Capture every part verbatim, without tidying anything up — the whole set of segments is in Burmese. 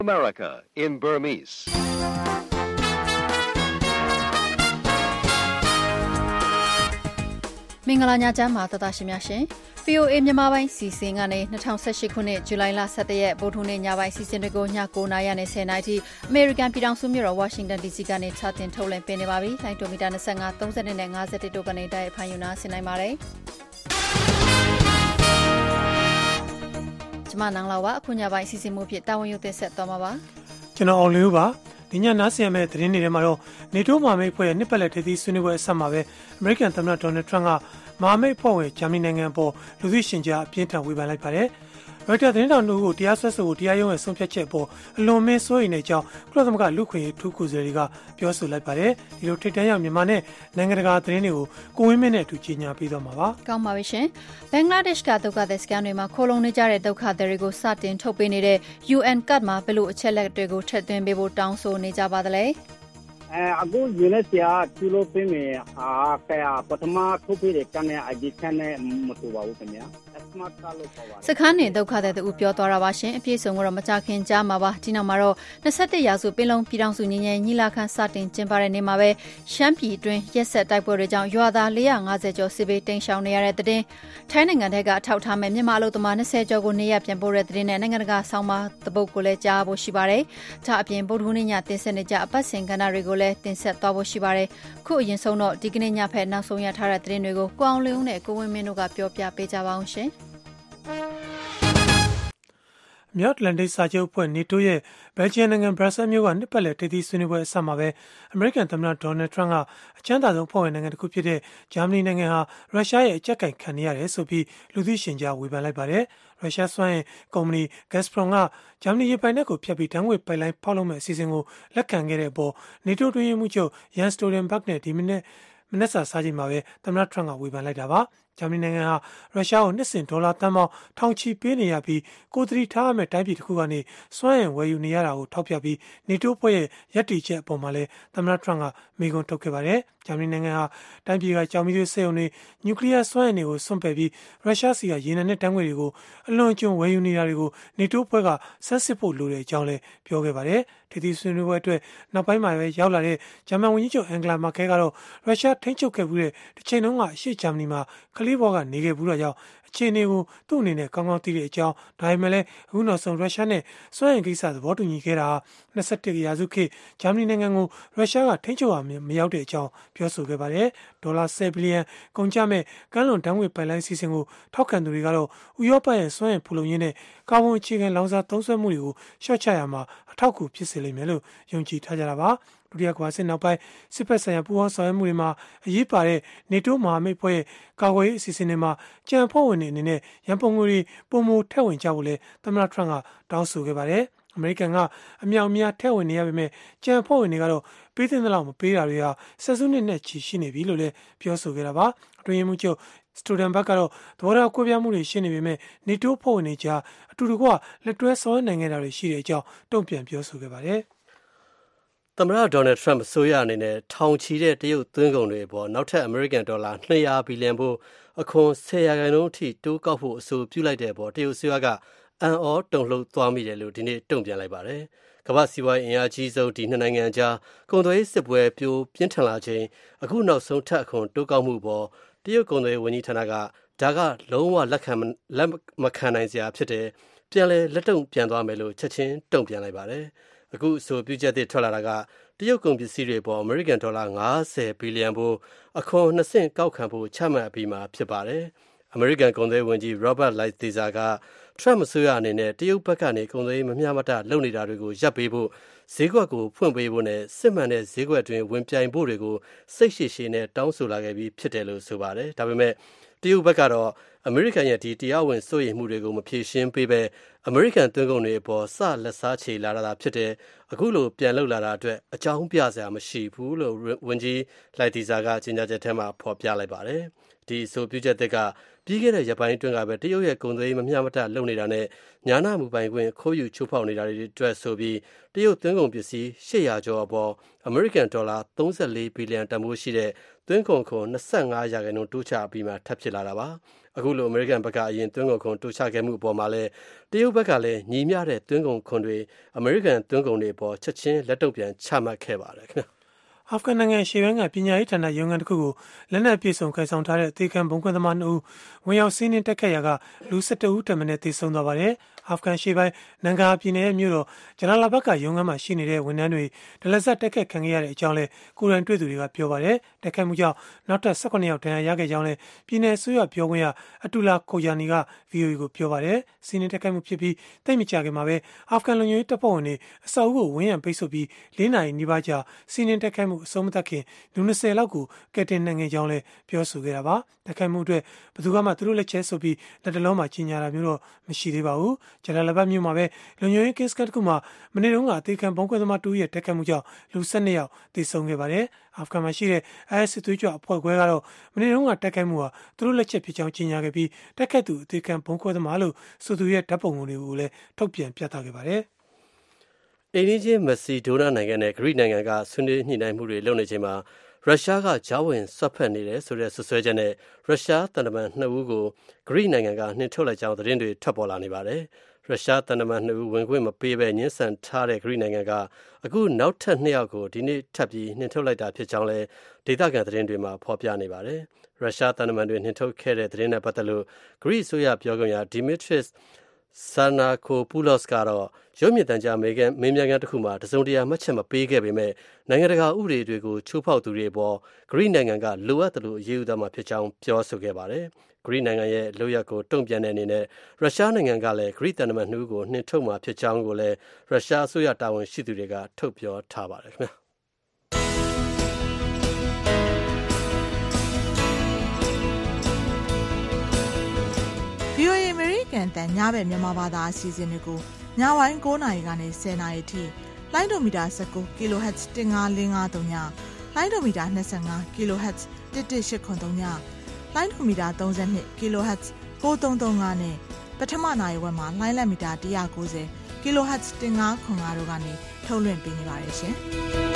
America in Burmese. မင်္ဂလာညချမ်းပါတသားရှင်များရှင် ဗီအိုအေ မြန်မာပိုင်းစီစဉ်ကနေ၂၀၁၈ခုနှစ်ဇူလိုင်လ၁၁ရက်ဗုဒ္ဓဟူးနေ့ညပိုင်းစီစဉ်တွေကိုည၉နာရီနဲ့၁၀နာရီထိအမေရိကန်ပြည်ထောင်စုမြို့တော်ဝါရှင်တန်ဒီစီကနေစတင်ထုတ်လွှင့်ပေးနေပါပြီ။လိုင်းတိုမီတာ၂၅ ၃၂နဲ့၅၁တို့ကနေတိုက်ရိုက်ဖမ်းယူနာဆင်နိုင်ပါတယ်။ကျမနန်းလာဝအခုညပိုင်းစီစဉ်မှုဖြစ်တာဝန်ယူသက်ဆက်သွားမှာပါ။ကျွန်တော်အောင်လေးဦးပါဒီညနားဆင်ရမယ့်သတင်းတွေထဲမှာတော့နေတိုးမဟာမိတ်ဖွဲ့ရဲ့နှစ်ပတ်လည်ထိပ်သီးဆွေးနွေးပွဲအဆက်မှာပဲအမေရိကန်သမ္မတဒေါ်နယ်ထရန့်ကမဟာမိတ်ဖွဲ့ဝင်ဂျာမနီနိုင်ငံအပေါ်လူသိရှင်ကြားအပြင်းထန်ဝေဖန်လိုက်ပါတယ်။ရိုက်တာသတင်းတောင်တို့ကိုတရားစွဲဆိုဖို့တရားရုံးရဲ့ဆုံးဖြတ်ချက်အပေါ်အလွန်မင်းစိုးရိမ်တဲ့အကြောင်းကုလသမဂ္ဂလူ့ခွင့်ရေးထူးကိုယ်စားလှယ်တွေကပြောဆိုလိုက်ပါတယ်။ဒီလိုထိပ်တန်းရောက်မြန်မာနဲ့နိုင်ငံတကာသတင်းတွေကိုကိုဝင်းမင်းနဲ့အတူကြီးညာပေးသွားမှာပါ။ကောင်းပါပြီရှင်။ဘင်္ဂလားဒေ့ရှ်ကဒုက္ခသည်စခန်းတွေမှာခိုလုံနေကြတဲ့ဒုက္ခသည်တွေကိုစတင်ထုတ်ပေးနေတဲ့ ယူအန် ကတ်မှာဘယ်လိုအချက်လက်တွေကိုထည့်သွင်းပေးဖို့တောင်းဆိုနေကြပါသလဲ။အဲအခုယူနက်ဆီယာထူလို့ပေးမယ်ဟာကဲပထမထုတ်ပေးတဲ့ကနေ အိုင် ဒီ ခံနဲ့မတူပါဘူးခင်ဗျာစခန်းနေဒုက္ခသည်တို့ပြောသွားတာပါရှင်အပြည့်စုံကတော့မကြခင်ကြားမှာပါဒီနောက်မှာတော့၂၁ရာစုပင်လုံပြည်ထောင်စုညီညွတ်ညီလာခံစတင်ကျင်းပတဲ့နေ့မှာပဲရှမ်းပြည်အတွင်းရက်ဆက်တိုက်ပွဲတွေကြောင့်ရွာသား၄၅၀ကျော်စစ်ဘေးတိမ်းရှောင်နေရတဲ့တဲ့ထိုင်းနိုင်ငံထဲကအထောက်ထားမဲ့မြန်မာအလုပ်သမား၂၀ကျော်ကိုနေရပြန်ပို့တဲ့တဲ့နဲ့နိုင်ငံတကာဆောင်းပါးတပုတ်ကိုလည်းကြားဖို့ရှိပါတယ်။ဒါအပြင်ဗုဒ္ဓဟူးနေ့ညတင်ဆက်နေကြအပတ်စဉ်ကဏ္ဍတွေကိုလည်းတင်ဆက်သွားဖို့ရှိပါတယ်။ခုအရင်ဆုံးတော့ဒီကနေ့ညဖက်နောက်ဆုံးရထားတဲ့တဲ့တွေကိုကိုအောင်လင်းဦးနဲ့ကိုဝင်းမင်းတို့ကပြောပြပေးကြပါအောင်ရှင်။မြောက်အတ္တလန်တိတ်စာချုပ်အဖွဲ့နေတိုးရဲ့ဘယ်လ်ဂျီယံနိုင်ငံဘရပ်ဆဲမြို့ကနှစ်ပတ်လည်ထိပ်သီးဆွေးနွေးပွဲအစမှာပဲအမေရိကန်သမ္မတဒေါ်နယ်ထရန့်ကအချမ်းသာဆုံးဖွဲ့ဝင်နိုင်ငံတစ်ခုဖြစ်တဲ့ဂျာမနီနိုင်ငံဟာရုရှားရဲ့အကြက်ကင်ခံနေရတယ်ဆိုပြီးလူသိရှင်ကြားဝေဖန်လိုက်ပါတယ်။ရုရှားစွမ်းအင်ကုမ္ပဏီ Gazprom ကဂျာမနီရေပိုင်နက်ကိုဖျက်ပြီးဓာတ်ငွေ့ပိုက်လိုင်းဖောက်လုပ်မဲ့အစီအစဉ်ကိုလက်ခံခဲ့တဲ့အပေါ်နေတိုးတွင်းရေးမှူးချုပ်ယန်စတိုဒင်ဘတ်နဲ့ဒီမိနစ်မနက်စာစားချိန်မှာပဲသမ္မတထရန့်ကဝေဖန်လိုက်တာပါ။ဂျာမနီနိုင်ငံဟာရုရှားကိုနှစ်စဉ်ဒေါ်လာတန်ပေါင်းထောင်ချီပေးနေရပြီးကိုယ်တရီထားရမယ့်တိုင်းပြည်တစ်ခုကနေစွမ်းအင်ဝယ်ယူနေရတာကိုထောက်ပြပြီးနေတိုးဖွဲ့ရဲ့ရပ်တည်ချက်အပေါ်မှာလည်းသမ္မတထရန့်ကမေးခွန်းထုတ်ခဲ့ပါတယ်။ဂျာမနီနိုင်ငံဟာတိုင်းပြည်ကကြောင်မီးသွေးစက်ရုံတွေနျူကလ িয়ার စွမ်းအင်တွေကိုစွန့်ပယ်ပြီးရုရှားစီကရေနံနဲ့ဓာတ်ငွေ့တွေကိုအလွန်အကျွံဝယ်ယူနေတာတွေကိုနေတိုးဖွဲ့ကဆန်းစစ်ဖို့လိုတဲ့အကြောင်းလည်းပြောခဲ့ပါတယ်။ထိပ်သီးဆွေးနွေးပွဲအတွက်နောက်ပိုင်းမှာပဲရောက်လာတဲ့ဂျာမန်ဝန်ကြီးချုပ်အန်ဂလာမာကဲကတော့ရုရှားထိန်းချုပ်ခဲ့မှုတဲ့တစ်ချိန်လုံးကအရှေ့ဂျာမနီမှာကလေးဘောကနေခဲ့ဘူးတော့ကြောင့်အခြေအနေကိုသူ့အနေနဲ့ကောင်းကောင်းသိတဲ့အကြောင်းဒါပေမဲ့လည်းအခုနောက်ဆုံးရုရှားနဲ့စွမ်းအင်ကိစ္စသဘောတူညီခဲ့တာ၂၁ရာစုခေတ်ဂျာမနီနိုင်ငံကိုရုရှားကထိန်းချုပ်အောင်မရောက်တဲ့အကြောင်းပြောဆိုခဲ့ပါတယ်ဒေါ်လာ၁၀ဘီလီယံကုန်ကျမဲ့ကမ်းလွန်ဓာတ်ငွေ့ပိုက်လိုင်းစီစဉ်ကိုထောက်ခံသူတွေကတော့ဥရောပရဲ့စွမ်းအင်ဖူလုံရေးနဲ့ကာဗွန်အခြေခံလောင်စာသုံးစွဲမှုတွေကိုရှော့ချရမှာအထောက်အကူဖြစ်စေလိမ့်မယ်လို့ယုံကြည်ထားကြတာပါဒုတိယကမ္ဘာစစ်နောက်ပိုင်းစစ်ဖက်ဆိုင်ရာပူးပေါင်းဆောင်ရွက်မှုတွေမှာအရေးပါတဲ့နေတိုးမဟာမိတ်ဖွဲ့ရဲ့ကာကွယ်ရေးအစီအစဉ်တွေမှာကြံဖွဲ့ဝင်တွေအနေနဲ့ရန်ပုံငွေတွေပုံမထည့်ဝင်ကြဖို့လဲသမ္မတထရန့်ကတောင်းဆိုခဲ့ပါတယ်အမေရိကန်ကအမြောက်အများထည့်ဝင်နေရပေမဲ့ကြံဖွဲ့ဝင်တွေကတော့ပေးသင့်တဲ့လောက်မပေးတာတွေဟာဆက်စုနှစ်နဲ့ချီရှိနေပြီလို့လည်းပြောဆိုခဲ့တာပါအတွင်းရေးမှူးချုပ်စတိုဒန်ဘတ်ကတော့သဘောထားကွဲပြားမှုတွေရှိနေပေမဲ့နေတိုးဖွဲ့ဝင်တွေကြားအတူတကွလက်တွဲဆောင်ရွက်နိုင်ခဲ့တာတွေရှိတဲ့အကြောင်းတုံ့ပြန်ပြောဆိုခဲ့ပါတယ်သမ္မတဒေါ်နယ်ထရန့်အစိုးရအနေနဲ့ထောင်ချီတဲ့တရုတ်သွင်းကုန်တွေပေါ်နောက်ထပ်အမေရိကန်ဒေါ်လာ၂၀၀ဘီလီယံဖို့အခွန်၁၀ရာခိုင်နှုန်းအထိတိုးကောက်ဖို့အဆိုပြုလိုက်တဲ့ပေါ်တရုတ်အစိုးရကအံ့ဩတုန်လှုပ်သွားမိတယ်လို့ဒီနေ့တုံ့ပြန်လိုက်ပါတယ်။ကမ္ဘာ့စီးပွားရေးအင်အားကြီးဆုံးဒီနှစ်နိုင်ငံကြားကုန်သွယ်ရေးစစ်ပွဲပြိုပြင်းထန်လာချိန်အခုနောက်ဆုံးထပ်အခွန်တိုးကောက်မှုပေါ်တရုတ်ကုန်သွယ်ရေးဝန်ကြီးဌာနကဒါကလုံးဝလက်ခံလက်မခံနိုင်စရာဖြစ်တယ်ပြန်လဲလက်တုံ့ပြန်သွားမယ်လို့ချက်ချင်းတုံ့ပြန်လိုက်ပါတယ်။အခုအဆိုပြုချက်တွေထွက်လာတာကတရုတ်ကုန်ပစ္စည်းတွေပေါ်အမေရိကန်ဒေါ်လာ၅၀ဘီလီယံဖို့အခွန်နှစ်ဆင့်ကောက်ခံဖို့ချမှတ်အပြီးမှာဖြစ်ပါတယ်။အမေရိကန်ကုန်သွယ်ရေးဝန်ကြီး Robert Lighthizer ကထရန့်အစိုးရအနေနဲ့တရုတ်ဘက်ကနေကုန်သွယ်ရေးမမျှမတလုပ်နေတာတွေကိုရပ်ပေးဖို့ဈေးကွက်ကိုဖွင့်ပေးဖို့နဲ့စစ်မှန်တဲ့ဈေးကွက်တွင်ဝင်ပြိုင်ဖို့တွေကိုစိတ်ရှည်ရှည်နဲ့တောင်းဆိုလာခဲ့ပြီးဖြစ်တယ်လို့ဆိုပါတယ်။ဒါပေမဲ့တရုတ်ဘက်ကတော့အမေရိကန်ရဲ့ဒီတရားဝင်စိုးရိမ်မှုတွေကိုမဖြေရှင်းပေးဘဲအမေရိကန်သွင်းကုန်တွေအပေါ်စလက်စားချေလာတာဖြစ်တယ်အခုလိုပြန်လှုပ်လာတာအတွက်အကြောင်းပြစရာမရှိဘူးလို့ဝန်ကြီးလိုက်တီဇာကကြေညာချက်ထဲမှာဖော်ပြလိုက်ပါတယ်ဒီအဆိုပြုချက်တွေကပြပြီးခဲ့တဲ့ရက်ပိုင်းအတွင်းကပဲတရုတ်ရဲ့ကုန်သွယ်ရေးမမျှမတလုပ်နေတာနဲ့ညာနာမူပိုင်ခွင့်ခိုးယူချိုးဖောက်နေတာတွေအတွက်ဆိုပြီးတရုတ်သွင်းကုန်ပစ္စည်း၈၀၀ကျော်အပေါ်အမေရိကန်ဒေါ်လာသုံး၄ဘီလီယံတန်ဖိုးရှိတဲ့သွင်းကုန်ခွန်၂၅ရာခိုင်နှုန်းတိုးချပြီးမှထပ်ဖြစ်လာတာပါအခုလိုအမေရိကန်ဘက်ကအရင်သွင်းကုန်ခွန်တိုးချခဲ့မှုအပေါ်မှာလည်းတရုတ်ဘက်ကလည်းညီမျှတဲ့သွင်းကုန်ခွန်တွေအမေရိကန်သွင်းကုန်တွေအပေါ်ချက်ချင်းလက်တုပ်ပြန်ချမှတ်ခဲ့ပါတယ်ခင်ဗျအာဖဂန်နိုင်ငံရှေ့ပိုင်းကပညာရေးဌာနရုံးခန်းတစ်ခုကိုလက်နက်ပြေဆုံးခိုင်ဆောင်ထားတဲ့အသေးခံဘုံခွဲသမားနှစ်ဦးဝင်ရောက်စီးနင်းတက်ခတ်ရာကလူ၁၁ဦးထပ်မံသေဆုံးသွားပါတယ်။အာဖဂန်ရှေ့ပိုင်းနန်ဂါပြည်နယ်ရဲ့မြို့တော်ဂျလာလာဘတ်ကရုံးခန်းမှာရှိနေတဲ့ဝန်ထမ်းတွေဒလဇတ်တက်ခတ်ခံခဲ့ရတဲ့အကြောင်းလဲကိုရန်တွေ့သူတွေကပြောပါတယ်။တက်ခတ်မှုကြောင့်နောက်ထပ်၁၈ယောက်ဒဏ်ရာရခဲ့ကြောင်းလဲပြည်နယ်အစိုးရပြောခွင့်ရအတူလာခိုယာနီက ဗွီအိုအေ ကိုပြောပါတယ်။စီးနင်းတက်ခတ်မှုဖြစ်ပြီးတိတ်မကြခင်မှာပဲအာဖဂန်လုံခြုံရေးတပ်ဖွဲ့ဝင်တွေအဆောက်အဦကိုဝန်းရံပိတ်ဆို့ပြီးလေးနာရီနီးပါးကြာစီးနင်းတက်ခတ်မှုအဆုံးမသတ်ခင်လူ၂၀လောက်ကိုကယ်တင်နိုင်ခဲ့ကြောင်းလည်းပြောဆိုခဲ့တာပါ။တိုက်ခိုက်မှုအတွက်ဘယ်သူမှသူတို့လက်ချက်ဆိုပြီးလက်တလုံးမှာကြီးညာတာမျိုးတော့မရှိသေးပါဘူး။ဂျလာလာဘတ်မြို့မှာပဲလုံခြုံရေးကင်းစခန်းတစ်ခုမှာမနေ့တုန်းကအသေးခံဘုံခွဲသမားတူရဲ့တိုက်ခိုက်မှုကြောင့်လူ၁၂ယောက်သေဆုံးခဲ့ပါတယ်။အာဖဂန်မှာရှိတဲ့ အိုင်အက်စ် သွေးကြွအဖွဲ့ခွဲကတော့မနေ့တုန်းကတိုက်ခိုက်မှုဟာသူတို့လက်ချက်ဖြစ်ကြောင်းကြီးညာခဲ့ပြီးတိုက်ခိုက်သူအသေးခံဘုံခွဲသမားလို့ဆိုသူရဲ့ဓာတ်ပုံတွေကိုလည်းထုတ်ပြန်ပြသခဲ့ပါတယ်။အိန္ဒိယမက်ဆီဒိုနာနိုင်ငံနဲ့ဂရိနိုင်ငံကဆွေးနွေးညှိနှိုင်းမှုတွေလုပ်နေချိန်မှာရုရှားကကြားဝင်ဆွတ်ဖက်နေတယ်ဆိုတဲ့ဆွဆွဲချက်နဲ့ရုရှားတန်တမန်နှစ်ဦးကိုဂရိနိုင်ငံကနှင်ထုတ်လိုက်ကြောင်းသတင်းတွေထွက်ပေါ်လာနေပါတယ်။ရုရှားတန်တမန်နှစ်ဦးဝင်ခွင့်မပေးဘဲညှဉ်းဆန်ထားတဲ့ဂရိနိုင်ငံကအခုနောက်ထပ်နှစ်ယောက်ကိုဒီနေ့ထပ်ပြီးနှင်ထုတ်လိုက်တာဖြစ်ကြောင်းလည်းဒေသခံသတင်းတွေမှာဖော်ပြနေပါတယ်။ရုရှားတန်တမန်တွေနှင်ထုတ်ခဲ့တဲ့သတင်းနဲ့ပတ်သက်လို့ဂရိအစိုးရပြောခွင့်ရ Dimitris Sarnakopoulos ကတော့ရုပ်မြင်သံကြားမေးမြန်းခန်းတစ်ခုမှာတစုံတရာမှတ်ချက်မပေးခဲ့ပေမဲ့နိုင်ငံတကာဥပဒေတွေကိုချိုးဖောက်သူတွေပေါ်ဂရိနိုင်ငံကလိုအပ်တယ်လို့အရေးယူသွားမှာဖြစ်ကြောင်းပြောဆိုခဲ့ပါတယ်။ဂရိနိုင်ငံရဲ့လုပ်ရပ်ကိုတုံ့ပြန်တဲ့အနေနဲ့ရုရှားနိုင်ငံကလည်းဂရိတန်တမန်နှစ်ဦးကိုနှင်ထုတ်မှာဖြစ်ကြောင်းကိုလည်းရုရှားအစိုးရတာဝန်ရှိသူတွေကထုတ်ပြောထားပါတယ်ခင်ဗျာ။ဗွီအိုအေ American တန်ညဘက်မြန်မာဘာသာအစီအစဉ်တွေကိုညဝိုင်း၉နာရီကနေ၁၀နာရီထိလိုင်းဒိုမီတာ၁၉ kHz ၁၅၄၅၃ညလိုင်းဒိုမီတာ၂၅ kHz ၁၁၈၇၃ညလိုင်းဒိုမီတာ၃၂ kHz ၉၃၃၅နဲ့ပထမနိုင်ဝက်မှာလိုင်းလက်မီတာ၁၉၀ kHz ၁၅၇၅တို့ကနေထုတ်လွှင့်ပေးနေပါတယ်ရှင်။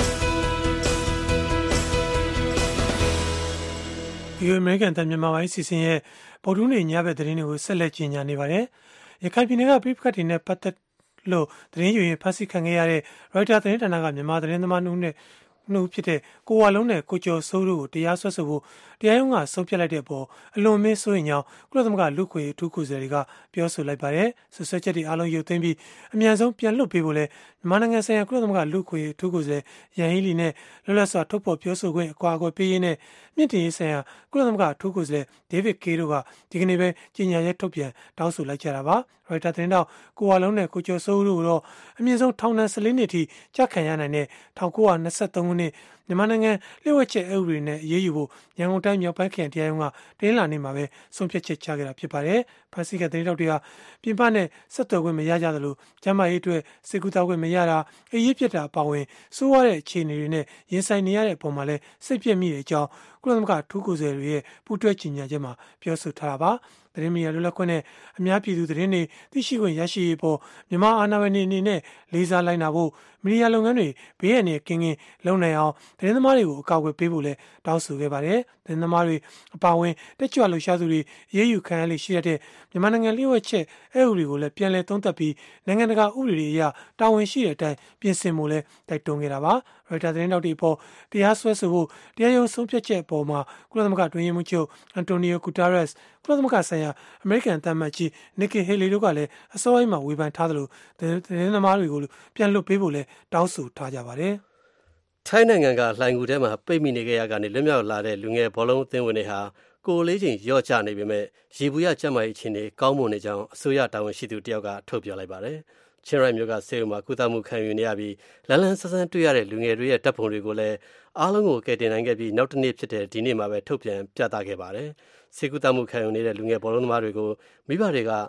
ဗီအိုအေ American တန်မြန်မာပိုင်းစီစဉ်ရဲ့ဗုဒ္ဓဟူးနေ့ညဘက်သတင်းတွေကိုဆက်လက်ကြီးညာနေပါတယ်။ရခိုင်ပြည်နယ်ကပြည်ပခတ်တွေနဲ့ပတ်သက်လို့သတင်းယူရင်ဖမ်းဆီးခံခဲ့ရတဲ့ Reuters သတင်းဌာနကမြန်မာသတင်းသမားနှုတ်နဲ့နှုတ်ဖြစ်တဲ့ကိုဝါလုံးနဲ့ကိုကျော်စိုးတို့ကိုတရားစွဲဆိုဖို့တရားရုံးကဆုံးဖြတ်လိုက်တဲ့အပေါ်အလွန်မင်းစိုးရင်ကြောင်းကုလသမဂ္ဂလူ့ခွင့်ရေးအထူးကိုယ်စားလှယ်တွေကပြောဆိုလိုက်ပါတယ်။ဆွဆွဲချက်တွေအားလုံးရုပ်သိမ်းပြီးအမြန်ဆုံးပြန်လွှတ်ပေးဖို့လဲမြန်မာနိုင်ငံဆိုင်ရာကုလသမဂ္ဂလူ့ခွင့်ရေးအထူးကိုယ်စားလှယ်ရန်ဟီလီနဲ့လွတ်လပ်စွာထုတ်ဖော်ပြောဆိုခွင့်အကွာအကွယ်ပေးရေးနဲ့မြင့်တင်ရေးဆိုင်ရာကုလသမဂ္ဂအထူးကိုယ်စားလှယ်ဒေးဗစ်ကေးတို့ကဒီကနေ့ပဲကြေညာချက်ထုတ်ပြန်တောင်းဆိုလိုက်ကြတာပါ။ Reuters သတင်းတောက်ကိုဝါလုံးနဲ့ကိုကျော်စိုးတို့တော့အမြင့်ဆုံးထောင်ဒဏ်၁၄နှစ်ထိကြာခံရနိုင်တဲ့၁၉၂၃ခုနှစ်မြန်မာနိုင်ငံလျှို့ဝှက်ချက်အဥပဒေနဲ့အရေးယူဖို့ရန်ကုန်တိုင်းမြောက်ပိုင်းခရိုင်တရားရုံးကတင်းလာနေမှာပဲဆုံးဖြတ်ချက်ချခဲ့တာဖြစ်ပါတယ်။ဖမ်းဆီးခဲ့တဲ့တောက်တွေကပြင်ပနဲ့ဆက်သွယ်ခွင့်မရကြသလိုကျန်းမာရေးအတွက်စေကူတာခွင့်မရတာအရေးပြစ်တာအပါအဝင်စိုးရတဲ့အခြေအနေတွေနဲ့ရင်ဆိုင်နေရတဲ့အပေါ်မှာလဲစိတ်ပြည့်မိတဲ့အကြောင်းကုလသမဂ္ဂထူးကိုယ်စားလှယ်ရဲ့ပူးတွဲကြေညာချက်မှာပြောဆိုထားတာပါ။သတင်းမီဒီယာလွတ်လပ်ခွင့်နဲ့အများပြည်သူသတင်းတွေသိရှိခွင့်ရရှိရေးပေါ်မြန်မာအာဏာပိုင်တွေအနေနဲ့လေးစားလိုက်နာဖို့မီဒီယာလုပ်ငန်းတွေဘေးအန္တရာယ်ကင်းကင်းလုပ်နိုင်အောင်သတင်းသမားတွေကိုအကာအကွယ်ပေးဖို့လဲတောင်းဆိုခဲ့ပါတယ်။သတင်းသမားတွေအပါအဝင်တက်ကြွလှုပ်ရှားသူတွေရေးယူခံရလေရှိတဲ့မြန်မာနိုင်ငံလျှို့ဝှက်ချက်အဥပဒေကိုလည်းပြန်လည်သုံးသပ်ပြီးနိုင်ငံတကာဥပဒေတွေအရတာဝန်ရှိတဲ့အတိုင်းပြင်ဆင်ဖို့လဲတိုက်တွန်းခဲ့တာပါ။ Reuters သတင်းတောက်တွေပေါ်တရားစွဲဆိုဖို့တရားရုံးဆုံးဖြတ်ချက်အပေါ်မှာကုလသမဂ္ဂတွင်ရေးမှူးချုပ်အန်တိုနီယိုဂူတာရက်စ်ကုလသမဂ္ဂဆိုင်ရာအမေရိကန်သံအမတ်ကြီးနီကီဟေလီတို့ကလည်းအစောပိုင်းမှာဝေဖန်ထားသလိုသတင်းသမားတွေကိုပြန်လွှတ်ပေးဖို့လဲတောင်းဆိုထားကြပါတယ်။ထိုင်းနိုင်ငံကလှိုင်ဂူထဲမှာပိတ်မိနေခဲ့ရကနေလွတ်မြောက်လာတဲ့လူငယ်ဘောလုံးအသင်းဝင်တွေဟာကိုယ်လေးချိန်ရော့ချနေပေမဲ့ရေဘူးရကျန်းမာရေးအခြေအနေကောင်းမွန်နေကြောင်းအစိုးရတာဝန်ရှိသူတယောက်ကထုတ်ပြောလိုက်ပါတယ်။ချင်းရိုင်မြို့ကဆေးရုံမှာကုသမှုခံယူနေရပြီးလန်းလန်းဆန်းဆန်းတွေ့ရတဲ့လူငယ်တွေရဲ့တပ်ပုံတွေကိုလည်းအားလုံးကိုကယ်တင်နိုင်ခဲ့ပြီးနောက်တစ်နေ့ဖြစ်တဲ့ဒီနေ့မှာပဲထုတ်ပြန်ပြသခဲ့ပါတယ်။ဆေးကုသမှုခံယူနေတဲ့လူငယ်ဘောလုံးသမားတွေကိုမိဘတွေက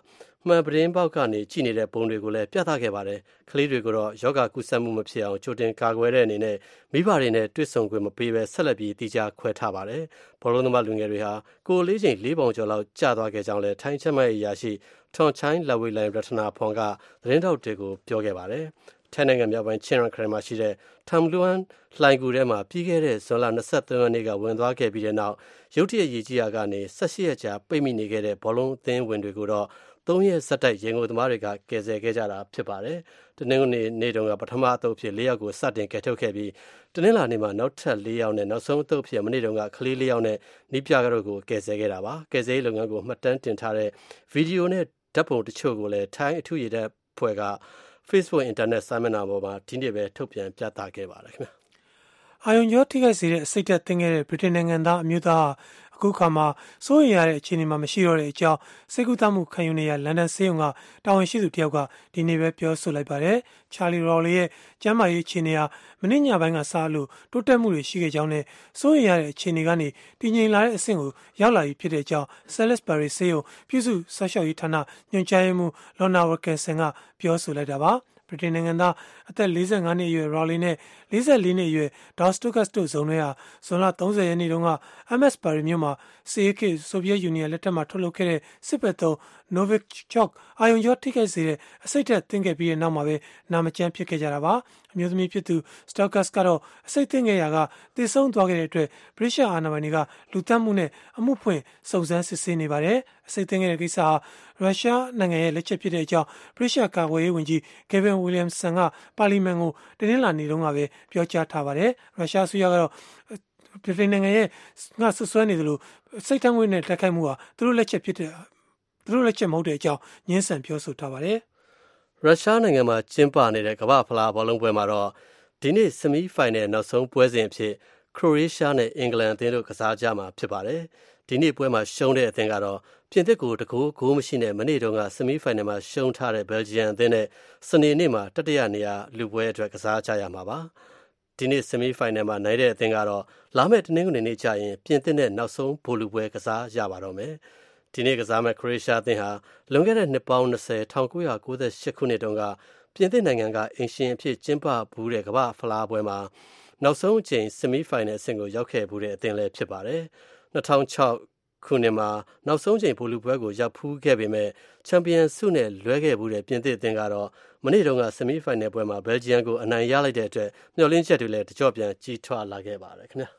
မှန်ပရင်ပေါက်ကနေကြည်နေတဲ့ပုံတွေကိုလည်းပြသခဲ့ပါတယ်ကလေးတွေကိုတော့ယောဂကုသမှုမဖြစ်အောင်ကြိုတင်ကာကွယ်တဲ့အနေနဲ့မိဘတွေနဲ့တွေ့ဆုံခွင့်မပေးဘဲဆက်လက်ပြီးတိကျခွဲထားပါတယ်ဘောလုံးသမားလူငယ်တွေဟာကိုလေးချိန်လေးပေါင်ကျော်လောက်ကျသွားခဲ့ကြောင်းလည်းထိုင်းချက်မှတ်အရာရှိထွန်ချိုင်းလဝိလိုင်ရတနာဖွန်ကသတင်းထောက်တွေကိုပြောခဲ့ပါတယ်ထိုင်းနိုင်ငံမြောက်ပိုင်းချင်းရန်ခရိုင်မှာရှိတဲ့ထမ်လူဝမ်လှိုင်ကူထဲမှာပြီးခဲ့တဲ့ဇွန်လ၂၃ရက်နေ့ကဝင်သွားခဲ့ပြီးတဲ့နောက်ရုတ်တရက်ရေကြီးရာကနေ၁၈ရက်ကြာပိတ်မိနေခဲ့တဲ့ဘောလုံးအသင်းဝင်တွေကိုတော့သုံးရက်ဆက်တိုက်ရေငုပ်သမားတွေကကယ်ဆယ်ခဲ့ကြတာဖြစ်ပါတယ်။တနင်္ဂနွေနေ့တုန်းကပထမအသုတ်ဖြစ်၄ယောက်ကိုစတင်ကယ်ထုတ်ခဲ့ပြီးတနင်္လာနေ့မှာနောက်ထပ်၄ယောက်နဲ့နောက်ဆုံးအသုတ်ဖြစ်မနေ့တုန်းကကလေး၄ယောက်နဲ့နီးပြကတော့ကိုကယ်ဆယ်ခဲ့တာပါ။ကယ်ဆယ်ရေးလုပ်ငန်းကိုမှတ်တမ်းတင်ထားတဲ့ဗီဒီယိုနဲ့ဓာတ်ပုံတချို့ကိုလည်းထိုင်းအထူးရေတပ်ဖွဲ့က Facebook Internet စာမျက်နှာပေါ်မှာဒီနေ့ပဲထုတ်ပြန်ပြသခဲ့ပါတယ်ခင်ဗျာ။အာယုံကြောထိခိုက်စေတဲ့အစိတ်သက်သင်ခဲ့တဲ့ဗြိတိန်နိုင်ငံသားအမျိုးသားအခုခါမှာစိုးရိမ်ရတဲ့အခြေအနေမှာမရှိတော့တဲ့အကြောင်းစိတ်ကူးတမှုခံယူနေရလန်ဒန်ဆေးရုံကတာဝန်ရှိသူတယောက်ကဒီနေ့ပဲပြောဆိုလိုက်ပါတယ်။ချာလီရော်လီရဲ့ကျန်းမာရေးအခြေအနေဟာမနေ့ညပိုင်းကစလို့တိုးတက်မှုတွေရှိခဲ့ကြောင်းနဲ့စိုးရိမ်ရတဲ့အခြေအနေကနေတည်ငြိမ်လာတဲ့အဆင့်ကိုရောက်လာပြီဖြစ်တဲ့အကြောင်း Salisbury ဆေးရုံပြုစုဆောက်ရှောက်ရေးဌာနညွှန်ကြားရေးမှူး Lorna Wilkinson ကပြောဆိုလိုက်တာပါ။ဗြိတိန်နိုင်ငံသားအသက်၄၅နှစ်အရွယ် Rowley နဲ့၄၄နှစ်အရွယ် Dos Tukas တို့ဇုံတွေဟာဇွန်လ၃၀ရက်နေ့တုန်းက Amesbury မြို့မှာစီအေးကေဆိုဗီယက်ယူနီယံလက်ထက်မှာထုတ်လုပ်ခဲ့တဲ့စစ်ဘက်သုံး Novichok အာယုံကြောထိခိုက်စေတဲ့အစိတ်သက်သင်ခဲ့ပြီးတဲ့နောက်မှာပဲနာမကျန်းဖြစ်ခဲ့ကြတာပါ။အမျိုးသမီးဖြစ်သူ Stukas ကတော့အစိတ်သင်ခဲ့ရာကတည်ဆုံသွားခဲ့တဲ့အတွက်ဗြိတိန်အာဏာပိုင်တွေကလူသတ်မှုနဲ့အမှုဖွင့်စုံစမ်းစစ်ဆေးနေပါတယ်။အစိတ်သင်ခဲ့တဲ့ကိစ္စဟာရုရှားနိုင်ငံရဲ့လက်ချက်ဖြစ်တဲ့အကြောင်းဗြိတိန်ကာကွယ်ရေးဝန်ကြီး Gavin Williamson ကပါလီမန်ကိုတနင်္လာနေ့တုန်းကပဲပြောကြားထားပါတယ်။ရုရှားအစိုးရကတော့ဗြိတိန်နိုင်ငံရဲ့ငါဆွဆွဲနေသလိုစိတ်ထငွေနဲ့တိုက်ခိုက်မှုဟာသူတို့လက်ချက်ဖြစ်တဲ့သူတို့လက်ချက်မဟုတ်တဲ့အကြောင်းညှင်းဆန်ပြောဆိုထားပါတယ်။ရုရှားနိုင်ငံမှာကျင်းပနေတဲ့ကမ္ဘာ့ဖလားဘောလုံးပွဲမှာတော့ဒီနေ့ဆီမီဖိုင်နယ်နောက်ဆုံးပွဲစဉ်အဖြစ်ခရိုအေးရှားနဲ့အင်္ဂလန်အသင်းတို့ကစားကြမှာဖြစ်ပါတယ်။ဒီနေ့ပွဲမှာရှုံးတဲ့အသင်းကတော့ပြင်သစ်ကိုတကူဂိုးမရှိနဲ့မနေ့တုန်းကဆီမီဖိုင်နယ်မှာရှုံးထားတဲ့ဘယ်လ်ဂျီယံအသင်းနဲ့စနေနေ့မှာတတိယနေရာလူပွဲအတွက်ကစားကြရမှာပါ။ဒီနေ့ဆီမီဖိုင်နယ်မှာနိုင်တဲ့အသင်းကတော့လာမယ့်တနင်္ဂနွေနေ့ကျရင်ပြင်သစ်နဲ့နောက်ဆုံးဗိုလ်လူပွဲကစားရပါတော့မယ်။ဒီနေ့ကစားမဲ့ခရိုအေးရှားအသင်းဟာလွန်ခဲ့တဲ့နှစ်ပေါင်း၂၀ ၁၉၉၈ခုနှစ်တုန်းကပြင်သစ်နိုင်ငံကအင်ရှင်အဖြစ်ကျင်းပဘူးတဲ့ကမ္ဘာ့ဖလားပွဲမှာနောက်ဆုံးအချိန်ဆီမီဖိုင်နယ်အဆင့်ကိုရောက်ခဲ့ဘူးတဲ့အသင်းလည်းဖြစ်ပါတယ်။၂၀၀၆ခုနှစ်မှာနောက်ဆုံးချိန်ဗိုလ်လူပွဲကိုရောက်ဖူးခဲ့ပေမဲ့ချန်ပီယံဆုနဲ့လွဲခဲ့ဘူးတဲ့ပြင်သစ်အသင်းကတော့မနေ့တုန်းကဆီမီဖိုင်နယ်ပွဲမှာဘယ်လ်ဂျီယံကိုအနိုင်ရလိုက်တဲ့အတွက်မျှော်လင့်ချက်တွေလည်းတကြော့ပြန်ကြီးထွားလာခဲ့ပါတယ်ခင်ဗျာ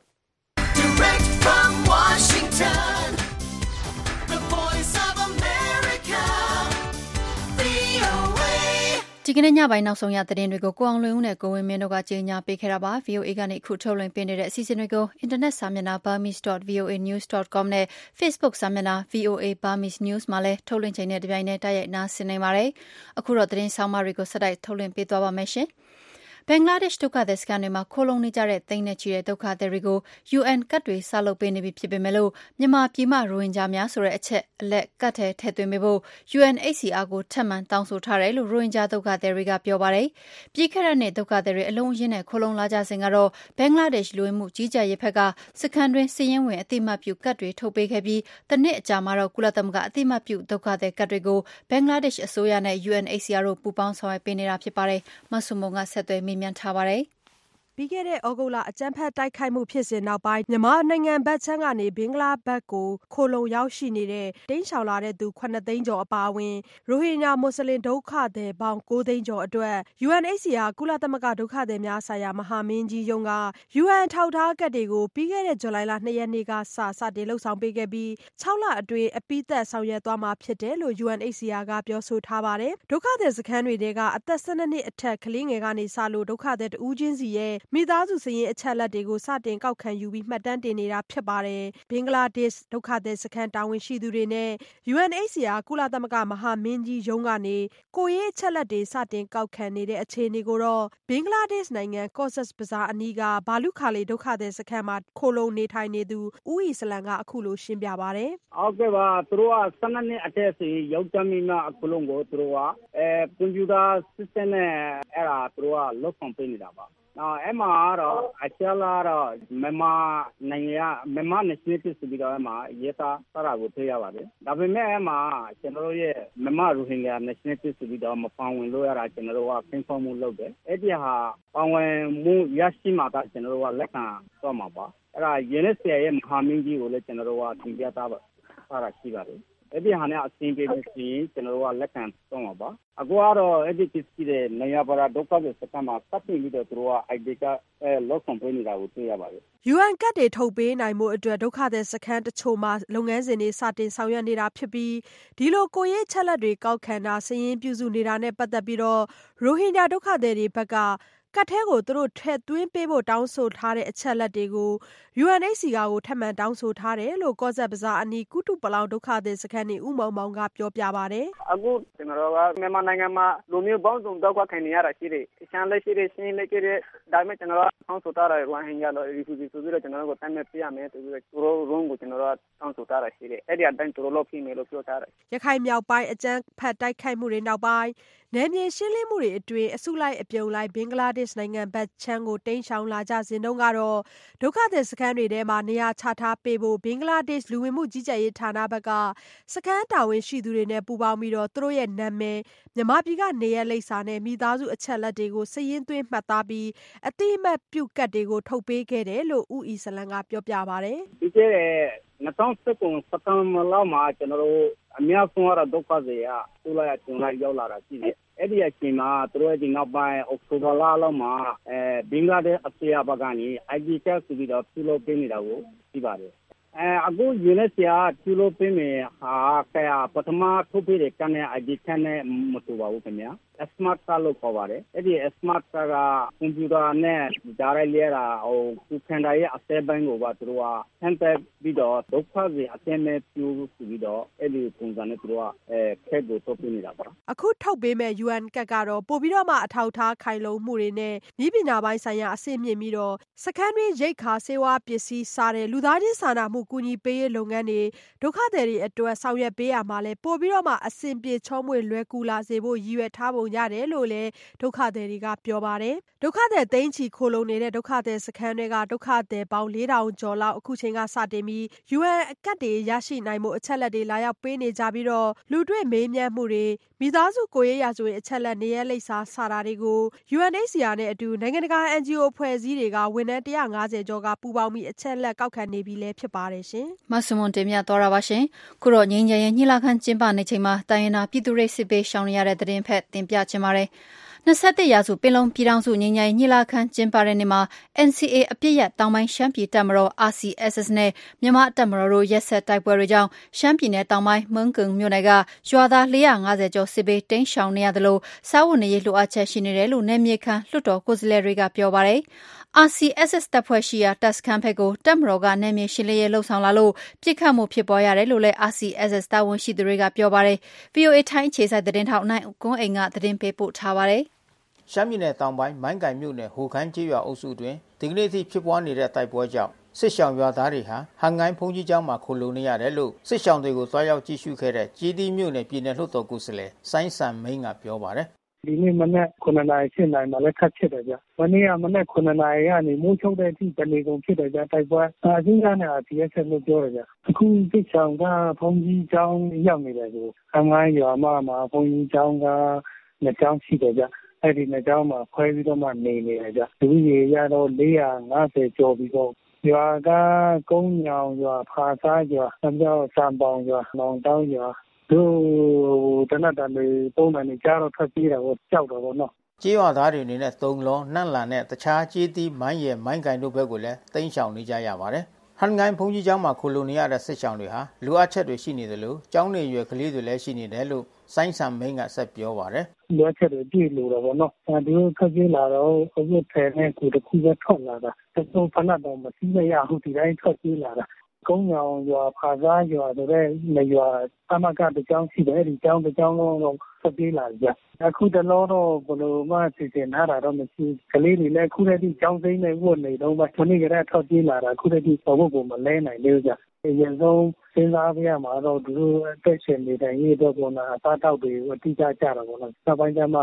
Direct from Washington The Voice of America V O A ဒီကနေ့ညပိုင်းနောက်ဆုံးရသတင်းတွေကိုကိုအောင်လွင်ဦးနဲ့ကိုဝင်းမင်းတို့ကကြေညာပေးခဲ့တာပါ V O A ကနေအခုထုတ်လွှင့်ပေးနေတဲ့အစီအစဉ်တွေကိုအင်တာနက်စာမျက်နှာ burmese dot v o a news dot com နဲ့ Facebook စာမျက်နှာ V O A Burmese News မှာလည်းထုတ်လွှင့်ချိန်နဲ့တပြိုင်နက်တိုက်ရိုက်နားဆင်နိုင်ပါတယ်အခုတော့သတင်းဆောင်မတွေကိုဆက်တိုက်ထုတ်လွှင့်ပေးသွားပါမယ်ရှင်ဘင်္ဂလားဒေ့ရှ်ဒုက္ခသည်စခန်းတွေမှာခိုလုံနေကြတဲ့သိန်းနဲ့ချီတဲ့ဒုက္ခသည်တွေကို U N ကတ်တွေစလုပ်ပေးနေပြီဖြစ်ပေမဲ့လို့မြန်မာပြည်မှရိုဟင်ဂျာများဆိုတဲ့အချက်အလက်ကတ်ထဲထည့်သွင်းပေးဖို့ U N H C R ကိုထပ်မံတောင်းဆိုထားတယ်လို့ရိုဟင်ဂျာဒုက္ခသည်တွေကပြောပါတယ်။ပြည်ခဲ့တဲ့နှစ်ဒုက္ခသည်တွေအလုံးအရင်းနဲ့ခိုလုံလာကြစဉ်ကတော့ဘင်္ဂလားဒေ့ရှ်လူဝင်မှုကြီးကြပ်ရေးဘက်ကစခန်းတွင်းစီးရင်ဝင်အတိမတ်ပြုကတ်တွေထုတ်ပေးခဲ့ပြီးတနစ်အကြာမှာတော့ကုလသမဂ္ဂအတိမတ်ပြုဒုက္ခသည်ကတ်တွေကိုဘင်္ဂလားဒေ့ရှ်အစိုးရနဲ့ U N H C R တို့ပူးပေါင်းဆောင်ရွက်ပေးနေတာဖြစ်ပါတယ်။မဆုမုံကဆက်သွယ်မေးမြန်းထားပါတယ်ပြီးခဲ့တဲ့ဩဂုတ်လအကြမ်းဖက်တိုက်ခိုက်မှုဖြစ်စဉ်နောက်ပိုင်းမြန်မာနိုင်ငံဘက်ခြမ်းကနေဘင်္ဂလားဘက်ကိုခိုလုံရောက်ရှိနေတဲ့တိမ်းရှောင်လာတဲ့သူခုနှစ်သိန်းကျော်အပါအဝင်ရိုဟင်ဂျာမွတ်စလင်ဒုက္ခသည်ပေါင်းကိုးသိန်းကျော်အတွက် U N H C R ကုလသမဂ္ဂဒုက္ခသည်များဆိုင်ရာမဟာမင်းကြီးရုံးက U N ထောက်ထားကတ်တွေကိုပြီးခဲ့တဲ့ဇူလိုင်လ၂ရက်နေ့ကစစတင်လှုပ်ဆောင်ပေးခဲ့ပြီးခြောက်လအတွင်းအပြီးသက်ဆောင်ရွက်သွားမှာဖြစ်တယ်လို့ U N H C R ကပြောဆိုထားပါတယ်ဒုက္ခသည်စခန်းတွေထဲကအသက်၁၂နှစ်အထက်ကလေးငယ်ကနေစလို့ဒုက္ခသည်တဦးချင်းစီရဲ့မိသားစုစရင်အချက်လက်တွေကိုစတင်ကောက်ခံယူပြီးမှတ်တမ်းတင်နေတာဖြစ်ပါတယ်ဘင်္ဂလားဒေ့ရှ်ဒုက္ခသည်စခန်းတာဝန်ရှိသူတွေနဲ့ U N H C R ကုလသမဂ္ဂမဟာမင်းကြီးရုံးကနေကိုယ်ရေးအချက်လက်တွေစတင်ကောက်ခံနေတဲ့အခြေအနေကိုတော့ဘင်္ဂလားဒေ့ရှ်နိုင်ငံကော့ဆက်ဘဇာအနီးကဘာလုခါလီဒုက္ခသည်စခန်းမှာခိုလုံနေထိုင်နေသူဦးအီစလန်ကအခုလိုရှင်းပြပါတယ်ဟုတ်ကဲ့ပါသူတို့က၁၂နှစ်အထက်ဆိုယောက်ျားမိန်းမအကုန်လုံးကိုသူတို့ကအဲကွန်ပျူတာ system နဲ့အဲ့ဒါသူတို့ကလောက်ဆောင်ပေးနေတာပါဟနော်အဲ့မှာတော့အချလာတော့မြန်မာနိုင်ငံမြန်မာနိုင်ငံပြည်ဆိုပြီးတော့အဲ့မှာရေးသားထားတာကိုတွေ့ရပါတယ်ဒါပေမဲ့အဲ့မှာကျွန်တော်တို့ရဲ့မြန်မာရိုဟင်ဂျာ national ပြည်ဆိုပြီးတော့မပါဝင်လို့ရတာကျွန်တော်တို့ကခင်းဖော်မှုလုပ်တယ်အဲ့ဒီဟာပါဝင်မှုရရှိမှသာကျွန်တော်တို့ကလက်ခံတော့မှာပါအဲ့ဒါ U N H C R ရဲ့မဟာမင်းကြီးကိုလည်းကျွန်တော်တို့ကသင်ပြထားပါထားတာရှိပါတယ်အဲ့ဒီဟာနဲ့အစဉ်ပြေးပြီးကျွန်တော်တို့ကလက်ခံတော့မှာပါအခုကတော့အဲ့ဒီကိစ္စတွေနေရာပါဒုက္ခတွေစကမှာစပ်ပြီးတော့သူတို့က I D ကအဲလောကွန်ပေးနေတာကိုတွေ့ရပါတယ် U N ကတ်တွေထုတ်ပေးနိုင်မှုအတွက်ဒုက္ခသည်စခန်းတချို့မှာလုပ်ငန်းစဉ်တွေစတင်ဆောင်ရွက်နေတာဖြစ်ပြီးဒီလိုကိုရေးချက်လက်တွေကောက်ခံတာစည်ရင်းပြုစုနေတာနဲ့ပတ်သက်ပြီးတော့ရိုဟင်ဂျာဒုက္ခသည်တွေဘက်ကကတ်ထဲကိုသူတို့ထည့်သွင်းပေးဖို့တောင်းဆိုထားတဲ့အချက်လက်တွေကို U N H C R ကိုထပ်မံတောင်းဆိုထားတယ်လို့ကော့ဆက်ဘဇာအနီးကုတုပလောင်ဒုက္ခသည်စခန်းနေဦးမောင်မောင်ကပြောပြပါတယ်အခုကျွန်တော်ကမြန်မာနိုင်ငံမှာလူမျိုးပေါင်းစုံတောက်ခံနေရတာရှိတယ်ရှမ်းလက်ရှိတယ်ရှင်းလက်ရှိတယ်ဒါပေမဲ့ကျွန်တော်ကတောင်းဆိုထားတယ်ရိုဟင်ဂျာလို့ refugee ဆိုပြီးတော့ကျွန်တော်တို့ကိုတမ်းမဲ့ပြရမယ်ဆိုပြီးတော့သူတို့ရုံးကိုကျွန်တော်တို့တောင်းဆိုထားတာရှိတယ်အဲ့ဒီအတိုင်းသူတို့လုပ်ဖြစ်မယ်လို့ပြောထားတယ်ရခိုင်မြောက်ပိုင်းအကြမ်းဖက်တိုက်ခိုက်မှုတွေနောက်ပိုင်းနယ်မြေရှင်းလင်းမှုတွေအတွင်းအစုလိုက်အပြုံလိုက်ဘင်္ဂလားဒေ့ရှ်နိုင်ငံဘက်ချမ်းကိုတိမ်းရှောင်လာကြစဉ်တုန်းကတော့ဒုက္ခသည်စခန်းတွေထဲမှာနေရာချထားပေးဖို့ဘင်္ဂလားဒေ့ရှ်လူဝင်မှုကြီးကြပ်ရေးဌာနဘက်ကစခန်းတာဝန်ရှိသူတွေနဲ့ပူးပေါင်းပြီးတော့သူတို့ရဲ့နာမည်မြန်မာပြည်ကနေရလိပ်စာနဲ့မိသားစုအချက်လက်တွေကိုစည်ရင်းသွင်းမှတ်သားပြီးအတိအမှတ်ပြုကတ်တွေကိုထုတ်ပေးခဲ့တယ်လို့ဦးအီစလန်ကပြောပြပါတယ်ဒီကျတဲ့၂၀၁၉စက်တင်ဘာလမှာကျွန်တော်တို့အများဆုံးရဒုက္ခတွေရသူလာကျန်လာရောက်လာတာရှိတယ်အဲ့ဒီအချိန်မှာသူတို့ဒီနောက်ပိုင်းအောက်တိုဘာလလောက်မှာအဲဘင်္ဂလားဒေ့ရှ်အစိုးရဘက်ကနေ I D ကတ်ဆိုပြီးတော့ပြုလုပ်ပေးနေတာကိုသိပါတယ်အဲအခု U N H C R ပြုလုပ်ပေးမယ်ဟာကဲပထမထုတ်ပေးတဲ့ကနေ I D ကတ်နဲ့မတူပါဘူးခင်ဗျာ Smart Card လို့ခေါ်ပါတယ်အဲ့ဒီ Smart Card ကကွန်ပျူတာနဲ့ကြားရလဲတာဟိုကုခန္ဓာရဲ့အစဲပိုင်းကိုပါသူတို့ကဆန်းသက်ပြီးတော့ဒုက္ခတွေအစဲမဲ့ပြုပြီးတော့အဲ့ဒီပုံစံနဲ့သူတို့ကအဲခက်ကိုထုတ်ပေးနေတာပါအခုထုတ်ပေးမဲ့ U N ကတ်ကတော့ပို့ပြီးတော့မှအထောက်ထားခိုင်လုံမှုတွေနဲ့ဤပညာပိုင်းဆိုင်ရာအဆင့်မြင့်ပြီးတော့စခန်းတွင်းရိတ်ခါဆေးဝါးပစ္စည်းစားတဲ့လူသားချင်းစာနာမှုကူညီပေးရေးလုပ်ငန်းတွေဒုက္ခသည်တွေအတွက်ဆောင်ရွက်ပေးရမှာလဲပို့ပြီးတော့မှအဆင်ပြေချောမွေ့လွယ်ကူလာစေဖို့ရည်ရွယ်ထားပုံရတယ်လို့လည်းဒုက္ခသည်တွေကပြောပါတယ်ဒုက္ခသည်သိန်းချီခိုလုံနေတဲ့ဒုက္ခသည်စခန်းတွေကဒုက္ခသည်ပေါင်းလေးထောင်ကျော်လောက်အခုချိန်ကစတင်ပြီး U N အကတ်တွေရရှိနိုင်မှုအချက်လက်တွေလာရောက်ပေးနေကြပြီးတော့လူတွေ့မေးမြန်းမှုတွေမိသားစုကိုရေးရာဇဝင်အချက်လက်နေရလိပ်စာစာတာတွေကို U N H C R နဲ့အတူနိုင်ငံတကာ N G O အဖွဲ့အစည်းတွေကဝန်ထမ်း၁၅၀ကျော်ကပူးပေါင်းပြီးအချက်လက်ကောက်ခံနေပြီလည်းဖြစ်ပါတယ်ရှင်မဆုမွန်တင်ပြသွားတာပါရှင်ခုတော့ငင်းငယ်ရဲ့ညှိလာခန်းကျင်းပနေချိန်မှာတိုင်းရင်းသားပြည်သူ့ရိပ်စစ်ပေးရှောင်နေရတဲ့သတင်းဖက်တင်ပြချင်ပါတယ်၂၁ရာစုပင်လုံပြည်ထောင်စုငြိမ်းချမ်းရေးညီလာခံကျင်းပတဲ့နေ့မှာ N C A အပြစ်ရတောင်ပိုင်းရှမ်းပြည်တပ်မတော် R C S S နဲ့မြန်မာတပ်မတော်တို့ရက်ဆက်တိုက်ပွဲတွေကြောင့်ရှမ်းပြည်နယ်တောင်ပိုင်းမန်းကုံမြို့နယ်ကရွာသား၄၅၀ကျော်စစ်ဘေးတိမ်းရှောင်နေရသလိုစားဝတ်နေရေးလိုအပ်ချက်ရှိနေတယ်လို့နယ်မြေခံလွှတ်တော်ကိုယ်စားလှယ်တွေကပြောပါတယ်။ R C S S တပ်ဖွဲ့ရှိရာတပ်စခန်းဘက်ကိုတပ်မတော်ကနယ်မြေရှင်းလင်းရေးလှုပ်ဆောင်လာလို့ပြစ်ခတ်မှုဖြစ်ပေါ်ရတယ်လို့လည်း R C S S တာဝန်ရှိသူတွေကပြောပါတယ်။ V O A ထိုင်းအခြေစိုက်သတင်းထောက်နိုင်ကွန်းအိမ်ကသတင်းပေးပို့ထားပါတယ်။ရှမ်းပြည်နယ်တောင်ပိုင်းမိုင်းကိုင်မြို့နယ်ဟိုခမ်းကျေးရွာအုပ်စုတွင်ဒီကနေ့ထိဖြစ်ပွားနေတဲ့တိုက်ပွဲကြောင့်စစ်ရှောင်ရွာသားတွေဟာဟန်ငိုင်းဖုန်ကြီးကျောင်းမှာခိုလုံနေရတယ်လို့စစ်ရှောင်တွေကိုတွားရောက်ကြည့်ရှုခဲ့တဲ့ကြီးတီးမြို့နယ်ပြည်နယ်လွှတ်တော်ကိုယ်စားလှယ်စိုင်းစံမိန်းကပြောပါတယ်ဒီနေ့မနက်ခုနှစ်နာရီရှစ်နာရီမှာလည်းခတ်ဖြစ်တယ်ဗျ။မနေ့ကမနက်ခုနှစ်နာရီကနေမိုးချုပ်တဲ့အထိတနေကုန်ဖြစ်တယ်ဗျတိုက်ပွဲ။အစင်းကနေ R C S S လို့ပြောတယ်ဗျ။အခုစစ်ဆောင်ကဖုန်ကြီးကျောင်းရောက်နေတယ်ကိုဟန်ငိုင်းရွာမှာမှာဖုန်ကြီးကျောင်းကနှစ်ကျောင်းရှိတယ်ဗျ။အဲ့ဒီနှစ်ကျောင်းမှာခွဲပြီးတော့မှနေနေတယ်ဗျ။လူကြီးရတော့၄၅၀ကျော်ပြီးတော့ရွာကကုန်းညောင်ရွာဖာစားရွာအပြောင်းစံပေါင်ရွာနောင်တောင်းရွာတို့တနတ်တန်တွေပုံမှန်နေကြတော့ထွက်ပြေးတာကိုကြောက်တော့ဗောနော်ကြေးရွာသားတွေအနေနဲ့သုံးလုံးနှံ့လာနဲ့တခြားကြေးသီးမိုင်းရယ်မိုင်းကင်တို့ဘက်ကိုလည်းတိမ်းရှောင်နေကြရပါတယ်ဟန်ငိုင်းဖုန်ကြီးကျောင်းမှာခိုလုံနေရတဲ့စစ်ရှောင်တွေဟာလူအပ်ချက်တွေရှိနေတယ်လို့ကျောင်းနေရွယ်ကလေးတွေလည်းရှိနေတယ်လို့စိုင်းဆံမင်းကဆက်ပြောပါတယ်လူအပ်ချက်တွေပြည့်လို့တော့ဗောနော်အဲဒီလိုခက်ကြီးလာတော့အခုဖယ်နဲ့ကိုတခုပဲထွက်လာတာသုံးဖနတ်တော့မစီးမရဘူးဒီတိုင်းထွက်ပြေးလာတာကုန်းညောင်ရွာဖာစားရွာဆိုတဲ့နေရွာအမကတကြောင်းရှိတယ်ဒီကြောင်းတကြောင်းလုံးဆက်ပြေးလာကြအခုတလောတော့ဘယ်လိုမှစီစဉ်ထားတာတော့မရှိကလေးတွေလည်းခုတည်းကကြောင်းစိမ့်နေဝတ်နေတော့မှခဏကလေးထောက်ပြေးလာတာခုတည်းကဘဝကိုမလဲနိုင်သေးကြအရင်ဆုံးစဉ်းစားပြရမှာတော့သူတို့အသက်ရှင်နေတိုင်းရေးတော့ပေါ်လာအသားတောက်တွေအတိအကျကြတာပေါ့နော်နောက်ပိုင်းကျမှ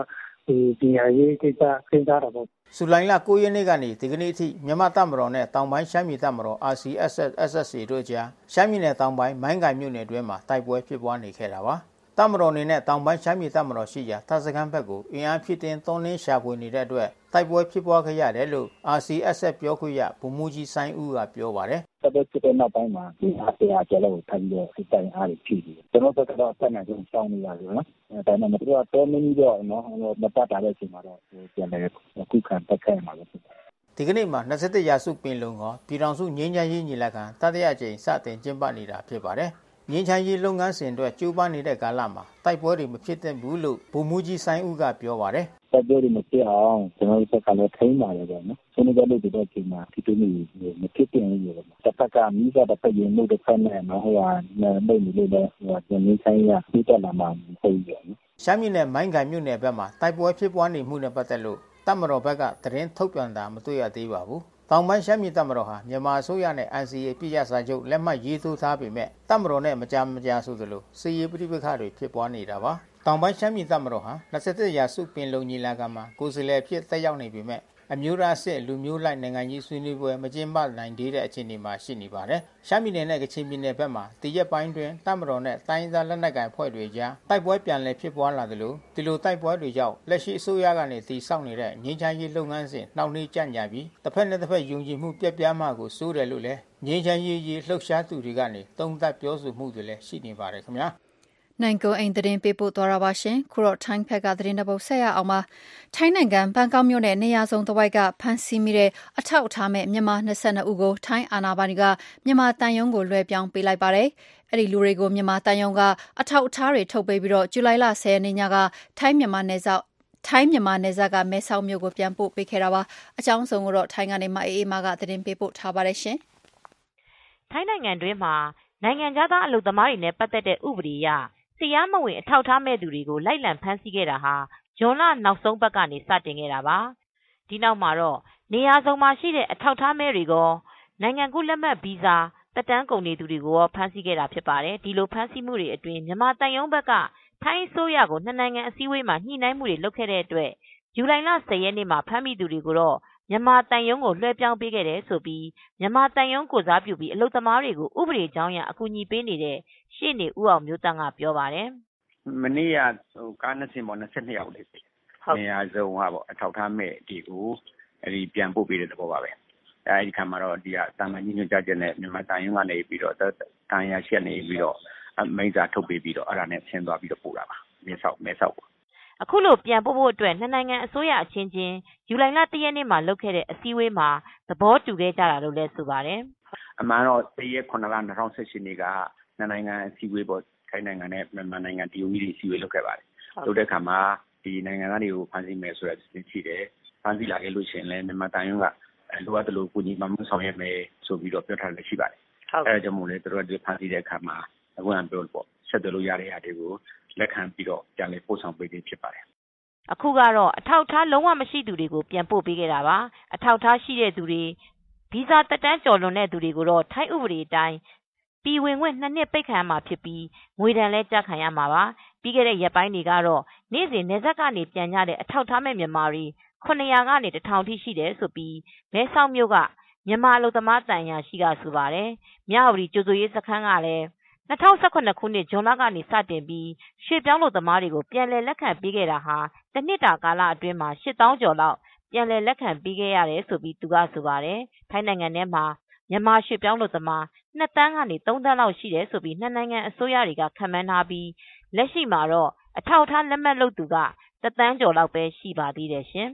ဒီပညာရေးကိစ္စစဉ်းစားတာပေါ့ဇူလိုင်လ၉ရက်နေ့ကနေဒီကနေ့အထိမြန်မာတပ်မတော်နဲ့တောင်ပိုင်းရှမ်းပြည်တပ်မတော် R C S S S S A တို့ကြားရှမ်းပြည်နယ်တောင်ပိုင်းမိုင်းကိုင်မြို့နယ်အတွင်းမှာတိုက်ပွဲဖြစ်ပွားနေခဲ့တာပါတပ်မတော်နေနဲ့တောင်ပိုင်းရှမ်းပြည်တပ်မတော်ရှိရာတပ်စခန်းဘက်ကိုအင်အားဖြစ်တင်သွန်းလင်းရှာဖွေနေတဲ့အတွက်တိုက်ပွဲဖြစ်ပွားခဲ့ရတယ်လို့ R C S S ပြောခွင့်ရဗိုလ်မှူးကြီးစိုင်းဦးကပြောပါတယ်တပ်ပွဲဖြစ်တဲ့နောက်ပိုင်းမှာဒီအားတရားကျော်လို့ထိုင်ပြီးစစ်တိုင်အားတွေဖြစ်ပြီးကျွန်တော်တို့ကတော့ဆက်နေကြအောင်နေရတယ်နော်ဒါပေမဲ့တို့ကတော့မင်းကြီးတော့နော်မပတ်တာတဲ့အချိန်မှာတော့ပြန်လဲအခုခံတက်ခဲ့မှာလို့ဒီကနေ့မှာ၂၁ရာစုပင်လုံကပြည်ထောင်စုငြိမ်းချမ်းရေးညီလာခံတတိယကြိမ်စတင်ကျင်းပနေတာဖြစ်ပါတယ်ငြိမ်းချမ်းရေးလုပ်ငန်းစဉ်အတွက်ကြိုးပမ်းနေတဲ့ကာလမှာတိုက်ပွဲတွေမဖြစ်သင့်ဘူးလို့ဗိုလ်မှူးကြီးစိုင်းဦးကပြောပါတယ်တိုက်ပွဲတွေမဖြစ်အောင်ကျွန်တော်တို့ကလည်းထိန်းပါတယ်ဗျာနော်ကျွန်တော်တို့ဒီတော့ချိန်မှာဒီလိုမျိုးမဖြစ်သင့်ဘူးလို့တစ်ဖက်ကမိသားတစ်ဖက်ရင်လို့တစ်ဖက်နဲ့နော်ဟိုဟာနေနေလို့လည်းဟိုကျွန်တော်ဆိုင်ရပြီးတော့လာမှဟုတ်ပြီနော်ရှမ်းပြည်နယ်မိုင်းကိုင်မြို့နယ်ဘက်မှာတိုက်ပွဲဖြစ်ပွားနေမှုနဲ့ပတ်သက်လို့တပ်မတော်ဘက်ကသတင်းထုတ်ပြန်တာမတွေ့ရသေးပါဘူးတောင်ပိုင်းရှမ်းပြည်တပ်မတော်ဟာမြန်မာအစိုးရနဲ့ N C A ပြည်ရစာချုပ်လက်မှတ်ရေးထိုးထားပေမဲ့တပ်မတော်နဲ့မကြာမကြာဆိုသလိုစစ်ရေးပဋိပက္ခတွေဖြစ်ပွားနေတာပါတောင်ပိုင်းရှမ်းပြည်တပ်မတော်ဟာ၂၁ရာစုပင်လုံညီလာခံမှာကိုယ်စားလှယ်ဖြစ်တက်ရောက်နေပေမဲ့အမျိုးသားစစ်လူမျိုးလိုက်နိုင်ငံရေးဆွေးနွေးပွဲမကျင်းပနိုင်သေးတဲ့အခြေအနေမှာရှိနေပါတယ်ရှမ်းပြည်နယ်နဲ့ကချင်ပြည်နယ်ဘက်မှာတရက်ပိုင်းတွင်တပ်မတော်နဲ့တိုင်းသားလက်နက်ကိုင်ဖွဲ့တွေကြားတိုက်ပွဲပြန်လည်ဖြစ်ပွားလာသလိုဒီလိုတိုက်ပွဲတွေကြောင့်လက်ရှိအစိုးရကနေတည်ဆောက်နေတဲ့ငြိမ်းချမ်းရေးလုပ်ငန်းစဉ်နှောင့်နှေးကြန့်ကြာပြီးတစ်ဖက်နဲ့တစ်ဖက်ယုံကြည်မှုပြတ်ပြားမှကိုစိုးတယ်လို့လည်းငြိမ်းချမ်းရေးရေးလှုပ်ရှားသူတွေကနေသုံးသပ်ပြောဆိုမှုတွေလည်းရှိနေပါတယ်ခင်ဗျာနိုင်ကိုအိမ်သတင်းပေးပို့သွားတာပါရှင်ခုတော့ထိုင်းဖက်ကသတင်းတစ်ပုဒ်ဆက်ရအောင်ပါထိုင်းနိုင်ငံဘန်ကောက်မြို့နယ်နေရာစုံတစ်ဝိုက်ကဖမ်းဆီးမိတဲ့အထောက်အထားမဲ့မြန်မာ၂၂ဦးကိုထိုင်းအာဏာပိုင်တွေကမြန်မာတန်ယုံကိုလွှဲပြောင်းပေးလိုက်ပါတယ်အဲ့ဒီလူတွေကိုမြန်မာတန်ယုံကအထောက်အထားတွေထုတ်ပေးပြီးတော့ဇူလိုင်လ၁၀ရက်နေ့ညကထိုင်းမြန်မာနယ်စပ်ထိုင်းမြန်မာနယ်စပ်ကမဲဆောက်မြို့ကိုပြန်ပို့ပေးခဲ့တာပါအကြောင်းစုံကိုတော့ထိုင်းကနေမအေးအေးမာကသတင်းပေးပို့ထားပါတယ်ရှင်ထိုင်းနိုင်ငံတွင်းမှာနိုင်ငံသားအလုပ်သမားတွေနဲ့ပတ်သက်တဲ့ဥပဒေအရတရားမဝင်အထောက်ထားမဲ့သူတွေကိုလိုက်လံဖမ်းဆီးခဲ့တာဟာဇွန်လနောက်ဆုံးပတ်ကနေစတင်ခဲ့တာပါဒီနောက်မှာတော့နေရာစုံမှာရှိတဲ့အထောက်ထားမဲ့တွေကနိုင်ငံကူးလက်မှတ်ဗီဇာတက်တန်းကုန်နေသူတွေကိုဖမ်းဆီးခဲ့တာဖြစ်ပါတယ်ဒီလိုဖမ်းဆီးမှုတွေအတွင်းမြန်မာတန်ယုံဘက်ကထိုင်းအစိုးရကိုနှစ်နိုင်ငံအစည်းအဝေးမှာညှိနှိုင်းမှုတွေလုပ်ခဲ့တဲ့အတွက်ဇူလိုင်လ၁၀ရက်နေ့မှာဖမ်းမိသူတွေကိုတော့မြန်မာတန်ယုံကိုလွှဲပြောင်းပေးခဲ့တယ်ဆိုပြီးမြန်မာတန်ယုံကိုစားပြုပြီးအလုပ်သမားတွေကိုဥပဒေကြောင်းအရအကူအညီပေးနေတဲ့ရှေ့နေဦးအောင်မျိုးတန်းကပြောပါတယ်မနေ့ကဟိုကားနှစ်စင်ပေါ်၂၂ယောက်လေးနေရာစုံကပေါ့အထောက်ထားမဲ့ဒီကိုအဲဒီပြန်ပို့ပေးတဲ့သဘောပါပဲအဲဒီခါမှာတော့ဒီကတာမန်ကြီးညွှန်ကြားချက်နဲ့မြန်မာတန်ယုံကနေပြီးတော့တန်ရာရှက်နေပြီးတော့မိန့်စာထုတ်ပေးပြီးတော့အဲ့ဒါနဲ့ဆင်းသွားပြီးတော့ပို့တာပါမဲဆောက်မဲဆောက်အခုလိုပြန်ပို့ဖို့အတွက်နှစ်နိုင်ငံအစိုးရအချင်းချင်းဇူလိုင်လ၁ရက်နေ့မှာလုပ်ခဲ့တဲ့အစည်းအဝေးမှာသဘောတူခဲ့ကြတာလို့လည်းဆိုပါတယ်အမှန်တော့၁ရက်ခုနှစ်လ၂၀၁၈နေ့ကနှစ်နိုင်ငံအစည်းအဝေးပေါ်ထိုင်းနိုင်ငံနဲ့မြန်မာနိုင်ငံဒီယိုအီဒီအစည်းအဝေးလုပ်ခဲ့ပါတယ်လုပ်တဲ့အခါမှာဒီနိုင်ငံသားတွေကိုဖမ်းဆီးမယ်ဆိုတဲ့အစီအစဉ်ရှိတယ်ဖမ်းဆီးလာခဲ့လို့ရှိရင်လည်းမြန်မာတန်ယုံကလိုအပ်တယ်လို့ကိုကြီးမှမဆောင်ရမယ်ဆိုပြီးတော့ပြောထားတယ်ရှိပါတယ်အဲဒါကြောင့်မို့လဲတို့တို့ဖမ်းဆီးတဲ့အခါမှာအခုကပြောလို့ပေါ့ဆက်သွယ်လို့ရတဲ့အားတွေကိုလက်ခံပြီးတော့ပြန်လည်ပို့ဆောင်ပေးခြင်းဖြစ်ပါတယ်အခုကတော့အထောက်ထားလုံးဝမရှိသူတွေကိုပြန်ပို့ပေးခဲ့တာပါအထောက်ထားရှိတဲ့သူတွေဗီဇာတက်တန်းကျော်လွန်တဲ့သူတွေကိုတော့ထိုင်းဥပဒေအတိုင်းပြည်ဝင်ခွင့်နှစ်နှစ်ပိတ်ခံရမှာဖြစ်ပြီးငွေဒဏ်လည်းကျခံရမှာပါပြီးခဲ့တဲ့ရက်ပိုင်းတွေကတော့နေ့စဉ်နယ်စပ်ကနေပြန်ကြတဲ့အထောက်ထားမဲ့မြန်မာတွေခုနှစ်ရာကနေတစ်ထောင်ထိရှိတယ်ဆိုပြီးမဲဆောက်မြို့ကမြန်မာအလုပ်သမားတန်ရာရှိကဆိုပါတယ်မြဝတီကျိုးစိုးရေးစခန်းကလည်း၂၀၁၇ခုနှစ်ဇွန်လကနေစတင်ပြီးရွှေပြောင်းလုပ်သမားတွေကိုပြန်လည်လက်ခံပေးခဲ့တာဟာတစ်နှစ်တာကာလအတွင်းမှာ၈သောင်းကျော်လောက်ပြန်လည်လက်ခံပေးခဲ့ရတယ်ဆိုပြီးသူကဆိုပါတယ်ထိုင်းနိုင်ငံထဲမှာမြန်မာရွှေပြောင်းလုပ်သမား၂သန်းကနေ၃သန်းလောက်ရှိတယ်ဆိုပြီးနှစ်နိုင်ငံအစိုးရတွေကခန့်မှန်းထားပြီးလက်ရှိမှာတော့အထောက်အထားလက်မှတ်လုပ်သူကတစ်သန်းကျော်လောက်ပဲရှိပါသေးတယ်ရှင်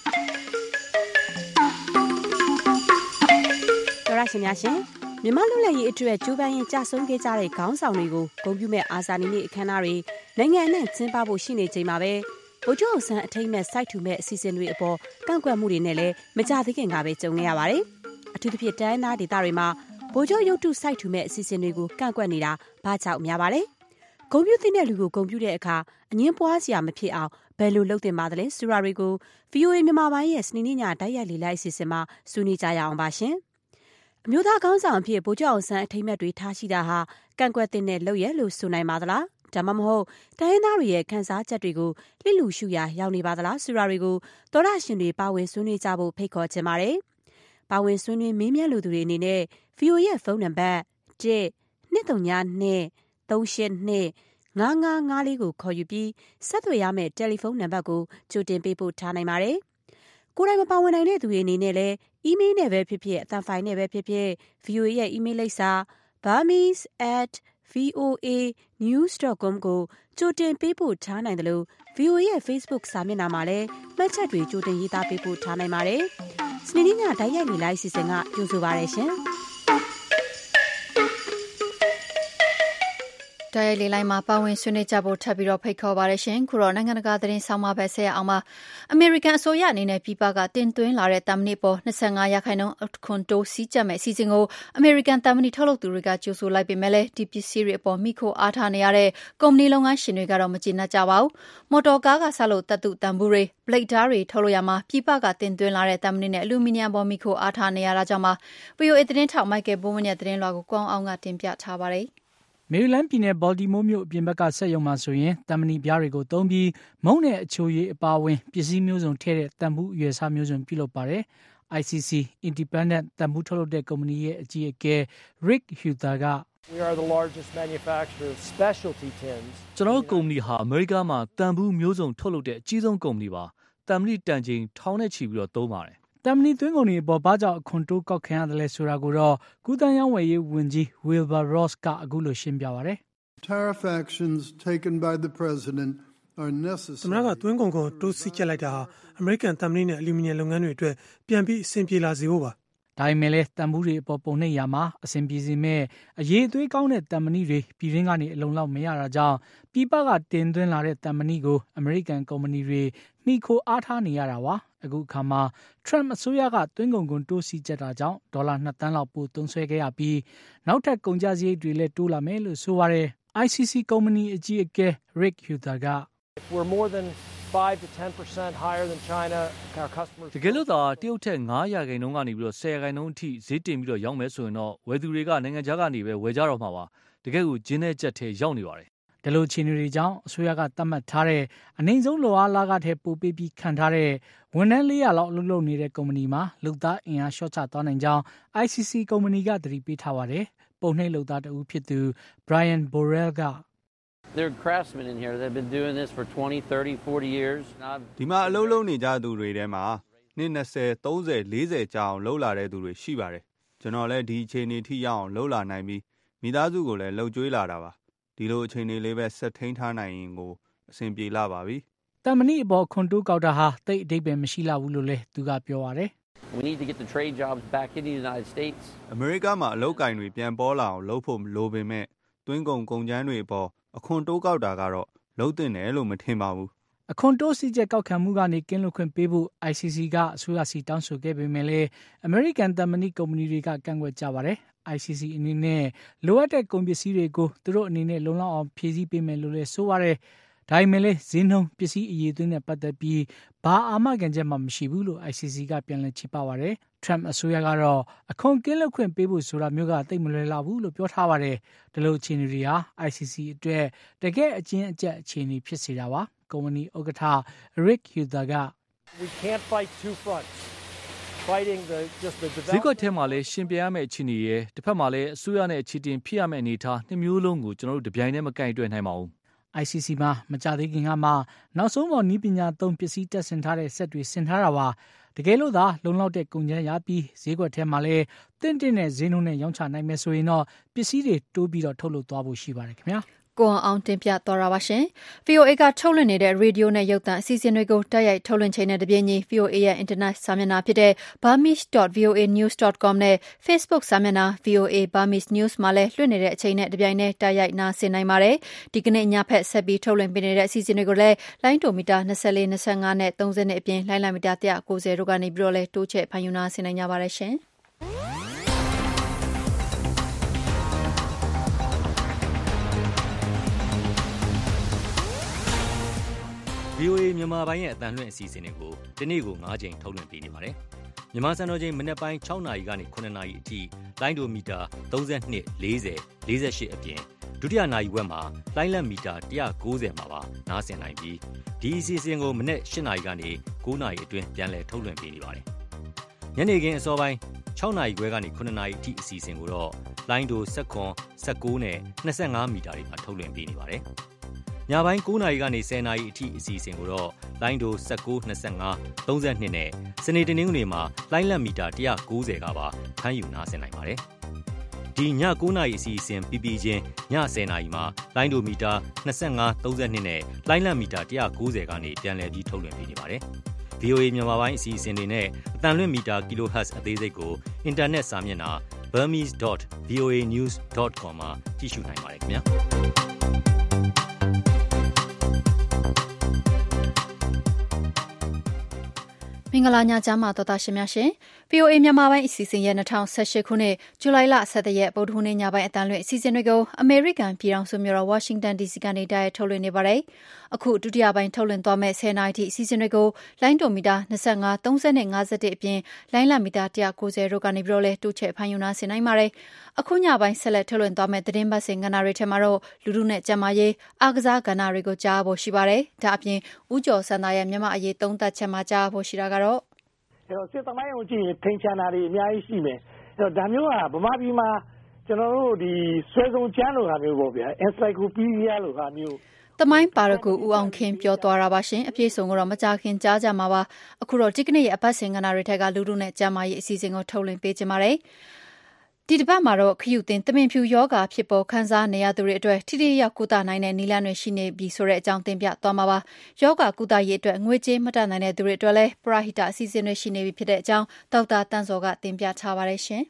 တော်ရရှင်များရှင်မြန်မာလူလက်ရေးအတွက်ကျိုးပန်းရင်ကြဆုံးခဲ့ကြတဲ့ခေါင်းဆောင်တွေကိုဂုဏ်ပြုမဲ့အာဇာနည်နေ့အခမ်းအနားတွေနိုင်ငံအနှံ့ကျင်းပဖို့ရှိနေချိန်မှာပဲဗိုလ်ချုပ်အောင်ဆန်းအထိမ်းမဲ့စိုက်ထူမဲ့အစီအစဉ်တွေအပေါ်ကန့်ကွက်မှုတွေနဲ့လည်းမကြသေးခင်ကပဲကြုံခဲ့ရပါတယ်။အထူးသဖြင့်တိုင်းသားဒေသတွေမှာဗိုလ်ချုပ်ရုပ်တုစိုက်ထူမဲ့အစီအစဉ်တွေကိုကန့်ကွက်နေတာဘာကြောင့်များပါလဲ။ဂုဏ်ပြုသင့်တဲ့လူကိုဂုဏ်ပြုတဲ့အခါအငင်းပွားစရာမဖြစ်အောင်ဘယ်လိုလုပ်သင့်ပါသလဲဆိုတာတွေကို ဗွီအိုအေ မြန်မာပိုင်းရဲ့စနေနေ့ညတိုက်ရိုက်လေ့လာအစီအစဉ်မှာဆွေးနွေးကြရအောင်ပါရှင်။အမျိုးသားခေါင်းဆောင်အဖြစ်ဗိုလ်ချုပ်အောင်ဆန်းအထိမ်းအမှတ်တွေထားရှိတာဟာကန့်ကွက်တဲ့လုပ်ရလို့ဆိုနိုင်ပါသလားဒါမှမဟုတ်တိုင်းရင်းသားတွေရဲ့ခန်းစားချက်တွေကိုလစ်လူရှုရာရောက်နေပါသလားဆိုတာတွေကိုသောရရှင်တွေပါဝင်ဆွေးနွေးကြဖို့ဖိတ်ခေါ်ချင်ပါတယ်။ပါဝင်ဆွေးနွေးမေးမြန်းလိုသူတွေအနေနဲ့ ဗီအိုအေ ရဲ့ဖုန်းနံပါတ် ၁ ၂ ၃ ၂ ၃ ၈ ၂ ၅ ၅ ၅ လေးကိုခေါ်ယူပြီးဆက်သွယ်ရမယ့်တယ်လီဖုန်းနံပါတ်ကိုကြိုတင်ပေးပို့ထားနိုင်ပါတယ်။ကိုယ်တိုင်မပါဝင်နိုင်တဲ့သူတွေအနေနဲ့လည်းအီးမေးလ်နဲ့ပဲဖြစ်ဖြစ်အသံဖိုင်နဲ့ပဲဖြစ်ဖြစ် ဗီအိုအေ ရဲ့အီးမေးလ်လိပ်စာ burmese at voa news dot com ကိုကြိုတင်ပေးပို့ထားနိုင်တယ်လို့ ဗီအိုအေ ရဲ့ Facebook စာမျက်နှာမှာလည်းမှတ်ချက်တွေကြိုတင်ရေးသားပေးပို့ထားနိုင်ပါတယ်။စနေနေ့ညတိုက်ရိုက်လေလိုက်အစီအစဉ်ကကြိုဆိုပါရရှင်။တိုက်ရိုက်လေးလိုင်းမှာပါဝင်ဆွေးနွေးကြဖို့ထပ်ပြီးတော့ဖိတ်ခေါ်ပါရရှင်ခုတော့နိုင်ငံတကာသတင်းဆောင်မပဲဆက်ရအောင်ပါအမေရိကန်အစိုးရအနေနဲ့ပြည်ပကတင်သွင်းလာတဲ့တမ်မဏိပေါ်၂၅ရာခိုင်နှုန်းအခွန်တိုးစီးကျပ်မဲ့အစီအစဉ်ကိုအမေရိကန်တမ်မဏိထုတ်လုပ်သူတွေကကြိုဆိုလိုက်ပေမဲ့လည်းဒီပစ္စည်းတွေအပေါ်မိခိုအားထားနေရတဲ့ကုမ္ပဏီလုပ်ငန်းရှင်တွေကတော့မကျေနပ်ကြပါဘူးမော်တော်ကားကဆလို့တပ်တုတန်ဘူးတွေပလိတ်ဓာတ်တွေထုတ်လို့ရမှာပြည်ပကတင်သွင်းလာတဲ့တမ်မဏိနဲ့အလူမီနီယံပေါ်မိခိုအားထားနေရတာကြောင့်ပါ ဗီအိုအေ သတင်းထောက်မိုက်ကယ်ဘိုးမင်းရဲ့သတင်းလွှာကိုကောင်းအောင်ကတင်ပြထားပါတယ်မေရီလန်းပြည်နယ်ဘော်တီမိုးမြို့အပြင်ဘက်ကဆက်ရုံမှာဆိုရင်တမ်မဏိပြားတွေကိုသုံးပြီးမုန့်နဲ့အချိုရည်အပါအဝင်ပစ္စည်းမျိုးစုံထည့်တဲ့တန်ဘူးအရွယ်စားမျိုးစုံပြုလုပ်ပါတယ်။ I C C Independent တန်ဘူးထုတ်လုပ်တဲ့ကုမ္ပဏီရဲ့အကြီးအကဲ Rick Huether က We are the largest manufacturer of specialty tins. ကျွန်တော်ကုမ္ပဏီဟာအမေရိကမှာတန်ဘူးမျိုးစုံထုတ်လုပ်တဲ့အကြီးဆုံးကုမ္ပဏီပါ။တမ်မဏိတန်ချိန်ထောင်နဲ့ချီပြီးတော့သုံးပါတယ်တမ်မဏိသွင်းကုန်တွေအပေါ်ဘာကြောင့်အခွန်တိုးကောက်ခံရတယ်လဲဆိုတာကိုတော့ကုသရေးဝန်ကြီးဝန်ကြီး Wilbur Ross ကအခုလိုရှင်းပြပါတယ်။ Tariff actions taken by the president are necessary. သမ္မတကသွင်းကုန်ကိုတိုးစီးကျပ်လိုက်တာဟာအမေရိကန်တမ်မဏိနဲ့အလူမီနီယံလုပ်ငန်းတွေအတွက်ပြန်ပြီးအဆင်ပြေလာစေဖို့ပါဒါပေမဲ့လည်းတန်ဘူးတွေအပေါ်ပုံနှိပ်ရမှာအဆင်ပြေစေမဲ့အရေးအသွေးကောင်းတဲ့တမ်မဏိတွေပြည်ရင်းကနေအလုံလောက်မရတာကြောင့်ပြည်ပကတင်သွင်းလာတဲ့တမ်မဏိကိုအမေရိကန်ကုမ္ပဏီတွေနှီးခိုအားထားနေရတာပါအခုအခါမှာ Trump အစိုးရကသွင်းကုန်ခွန်တိုးစီကျပ်တာကြောင့်ဒေါ်လာနှစ်သန်းလောက်ပိုသုံးစွဲခဲ့ရပြီးနောက်ထပ်ကုန်ကျစရိတ်တွေလည်းတိုးလာမယ်လို့ဆိုပါတယ် I C C ကုမ္ပဏီအကြီးအကဲ Rick Huether က We're more than five to ten percent higher than China. Our customers တကယ်လို့သာတရုတ်ထက်၅ရာခိုင်နှုန်းကနေပြီးတော့၁၀ရာခိုင်နှုန်းအထိဈေးတင်ပြီးတော့ရောင်းမယ်ဆိုရင်တော့ဝယ်သူတွေကနိုင်ငံခြားကနေပဲဝယ်ကြတော့မှာပါတကယ်ကိုဂျင်းတဲ့ကြက်ထဲရောက်နေပါတယ်ဒီလိုအခြေအနေတွေကြောင့်အစိုးရကသတ်မှတ်ထားတဲ့အနိုင်ဆုံးလောအားလာကထဲပိုပေးပြီးခံထားတဲ့ဝန်ထမ်း၄ရာလောက်အလုပ်လုပ်နေတဲ့ကုမ္ပဏီမှာလုပ်သားအင်အားလျှော့ချသွားနိုင်ကြောင်း I C C ကုမ္ပဏီကသတိပေးထားပါတယ်ပုံနှိပ်လုပ်သားတဦးဖြစ်သူ Brian Borrell က There are craftsmen in here that have been doing this for twenty, thirty, forty years. ဒီမှာအလုပ်လုပ်နေကြသူတွေထဲမှာနှစ်၂၀, ၃၀, ၄၀ကြာအောင်လုပ်လာတဲ့သူတွေရှိပါတယ်။ကျွန်တော်လည်းဒီအခြေအနေထိရောက်အောင်လုပ်လာနိုင်ပြီးမိသားစုကိုလည်းလှုပ်ကြွေးလာတာပါ။ဒီလိုအခြေအနေလေးပဲဆက်ထိန်းထားနိုင်ရင်ကိုအဆင်ပြေလာပါပြီ။တမ်မဏိအပေါ်ခွန်တိုးကောက်တာဟာတိတ်အဓိပ္ပာယ်မရှိလာဘူးလို့လည်းသူကပြောပါတယ်။ We need to get the trade jobs back in the United States. အမေရိကမှာအလုပ်ကိုင်တွေပြန်ပေါ်လာအောင်လုပ်ဖို့လိုပေမဲ့တွင်းကုန်ကုန်ကျန်းတွေအပေါ်အခွန်တိုးကောက်တာကတော့လုံးတင်တယ်လို့မထင်ပါဘူးအခွန်တိုးစီချက်ကောက်ခံမှုကနေကင်းလွတ်ခွင့်ပေးဖို့ I C C ကအစိုးရစီတောင်းဆိုခဲ့ပေမဲ့လည်းအမေရိကန်တမ်မဏိကုမ္ပဏီတွေကကန့်ကွက်ကြပါတယ် I C C အနေနဲ့လိုအပ်တဲ့ကုန်ပစ္စည်းတွေကိုသူတို့အနေနဲ့လုံလောက်အောင်ဖြည့်ဆည်းပေးမယ်လို့လည်းဆိုပါတယ်ဒါပေမဲ့လည်းဈေးနှုန်းပစ္စည်းအရေးသွင်းတဲ့ပတ်သက်ပြီးဘာအာမခံချက်မှမရှိဘူးလို့ I C C ကပြန်လည်ချေပပါတယ် Trump အစိုးရကတော့အခွန်ကင်းလွတ်ခွင့်ပေးဖို့ဆိုတာမျိုးကသိပ်မလွယ်လောက်ဘူးလို့ပြောထားပါတယ်ဒီလိုအခြေအနေတွေဟာ I C C အတွက်တကယ်အကျဉ်းအကျပ်အခြေအနေဖြစ်စေတာပါကုမ္ပဏီဥက္ကဋ္ဌ Rick Huether က We can't fight two fronts fighting the just the development ဈေးကွက်ထဲမှာလည်းရှင်ပြရမယ့်အခြေအနေရဲ့တစ်ဖက်မှာလည်းအစိုးရနဲ့အခြေတင်ဖြစ်ရမယ့်အနေအထားနှစ်မျိုးလုံးကိုကျွန်တော်တို့တပြိုင်တည်းမကန့်တွယ်နိုင်ပါဘူး I C C မှာမကြသေးခင်ကမှနောက်ဆုံးပေါ်နည်းပညာသုံးပစ္စည်းတက်ဆင်ထားတဲ့ဆက်တွေဆင်ထားတာပါတကယ်လို့သာလုံလောက်တဲ့ကုန်ကျန်းရပြီးဈေးကွက်ထဲမှာလည်းတင့်တင့်တဲ့ဈေးနှုန်းနဲ့ရောင်းချနိုင်မယ်ဆိုရင်တော့ပစ္စည်းတွေတိုးပြီးတော့ထုတ်လုပ်သွားဖို့ရှိပါတယ်ခင်ဗျာကိုအောင်တင်ပြတော်ရပါရှင် V O A ကထုတ်လွှင့်နေတဲ့ရေဒီယိုနဲ့ရုပ်သံအစီအစဉ်တွေကိုတိုက်ရိုက်ထုတ်လွှင့်ချိန်နဲ့တပြေးညီ V O A ရဲ့ internet စာမျက်နှာဖြစ်တဲ့ burmese dot voa news dot com နဲ့ Facebook စာမျက်နှာ V O A Burmese News မှာလည်းလွှင့်နေတဲ့အချိန်နဲ့တပြိုင်တည်းတိုက်ရိုက်နားဆင်နိုင်ပါတယ်ဒီကနေ့ညဖက်ဆက်ပြီးထုတ်လွှင့်ပေးနေတဲ့အစီအစဉ်တွေကိုလည်းလိုင်းတိုမီတာ၂၄ ၂၅နဲ့၃၀နဲ့အပြင်လိုင်းလိုင်းမီတာ၁၉၀တို့ကနေပြီးတော့လည်းတိုးချဲ့ဖန်ယူနာဆင်နိုင်ကြပါတယ်ရှင် V O A မြန်မာပိုင်းရဲ့အသံလွှင့်အစီအစဉ်တွေကိုဒီနေ့ကို၅ချိန်ထုတ်လွှင့်ပေးနေပါတယ်။မြန်မာစံတော်ချိန်မနက်ပိုင်း၆နာရီကနေ၇နာရီအထိလိုင်းဒိုမီတာ၃၂ ၄၀ ၄၈အပြင်ဒုတိယနာရီဝက်မှာလိုင်းလက်မီတာone ninetyမှာပါနားဆင်နိုင်ပြီးဒီအစီအစဉ်ကိုမနေ့eightနာရီကနေnineနာရီအတွင်းပြန်လည်ထုတ်လွှင့်ပေးနေပါတယ်။ညနေခင်းအစောပိုင်းsixနာရီခွဲကနေnineနာရီအထိအစီအစဉ်ကိုတော့လိုင်းတိုseven, nineteenနဲ့twenty-fiveမီတာတွေမှာထုတ်လွှင့်ပေးနေပါတယ်။ညပိုင်းnineနာရီကနေtenနာရီအထိအစီအစဉ်ကိုတော့လိုင်းတိုnineteen, twenty-five, thirty-twoနဲ့စနေတနင်္ဂနွေမှာလိုင်းလက်မီတာone ninetyကပါဖမ်းယူနားဆင်နိုင်ပါတယ်။ဒီညnineနာရီအစီအစဉ်ပြီးပြီးချင်းညtenနာရီမှာလိုင်းတိုမီတာtwenty-five, thirty-twoနဲ့လိုင်းလက်မီတာone ninetyကနေပြန်လည်ပြီးထုတ်လွှင့်ပေးနေပါတယ်။ V O A မြန်မာပိုင်းအစီအစဉ်တွေနဲ့အတန်လွင့်မီတာ kilohertz အသေးစိတ်ကိုအင်တာနက်စာမျက်နှာ burmese dot v o a news dot com မှာကြည့်ရှုနိုင်ပါတယ်ခင်ဗျာမင်္ဂလာညချမ်းပါတော်သားရှင်များရှင် V O A မြန်မာပိုင်းအစီအစဉ်ရဲ့twenty eighteenခုနှစ်ဇူလိုင်လsevenရက်ဗုဒ္ဓဟူးနေ့ညပိုင်းအတန်လွင့်အစီအစဉ်တွေကိုအမေရိကန်ပြည်ထောင်စုမြို့တော်ဝါရှင်တန် D C ကနေတိုက်ရိုက်ထုတ်လွှင့်နေပါတယ်။အခုဒုတိယပိုင်းထုတ်လွှင့်သွားမယ့်tenနာရီထိအစီအစဉ်တွေကိုလိုင်းတိုမီတာtwenty-five, thirtyနဲ့fifty-oneအပြင်လိုင်းလမီတာone ninetyတို့ကနေပြီးတော့လဲတိုးချဲ့ဖမ်းယူနာဆင်နိုင်ပါတယ်။အခုညပိုင်းဆက်လက်ထုတ်လွှင့်သွားမယ့်သတင်းပတ်စဉ်ကဏ္ဍတွေထဲမှာတော့လူထုနဲ့ကျန်းမာရေးအားကစားကဏ္ဍတွေကိုကြားဖို့ရှိပါတယ်။ဒါအပြင်ဦးကျော်စံသားရဲ့မြန်မာအရေးသုံးသပ်ချက်မှာကြားဖို့ရှိတာကတော့အဲ့တော့စစ်သမိုင်းကိုကြည့်ရင်ထိန်ချန်တာတွေအများကြီးရှိမယ်အဲ့တော့ဒါမျိုးကဗမာပြည်မှာကျွန်တော်တို့ဒီဆွဲဆုံးကျမ်းလိုဟာမျိုးပေါ့ဗျာ encyclopedia လိုဟာမျိုးသမိုင်းပါရဂူဦးအောင်ခင်ပြောသွားတာပါရှင်အပြည့်စုံကိုတော့မကြခင်ကြားကြမှာပါအခုတော့ဒီကနေ့ရဲ့အပတ်စဉ်ကဏ္ဍတွေထက်ကလူထုနဲ့ကျန်းမာရေးအစီအစဉ်ကိုထုတ်လွှင့်ပေးကြပါမယ်ဒီတစ်ပတ်မှာတော့ခရုတင်တမင်ဖြူယောဂါဖြစ်ပေါ်ခံစားနေရသူတွေအတွက်ထိထိရောက်ကုသနိုင်တဲ့နည်းလမ်းတွေရှိနေပြီဆိုတဲ့အကြောင်းတင်ပြသွားမှာပါယောဂါကုသရေးအတွက်ငွေကြေးမတတ်နိုင်တဲ့သူတွေအတွက်လည်းပရဟိတအစီအစဉ်တွေရှိနေပြီဖြစ်တဲ့အကြောင်းဒေါက်တာတန်းစောကတင်ပြထားပါတယ်ရှင်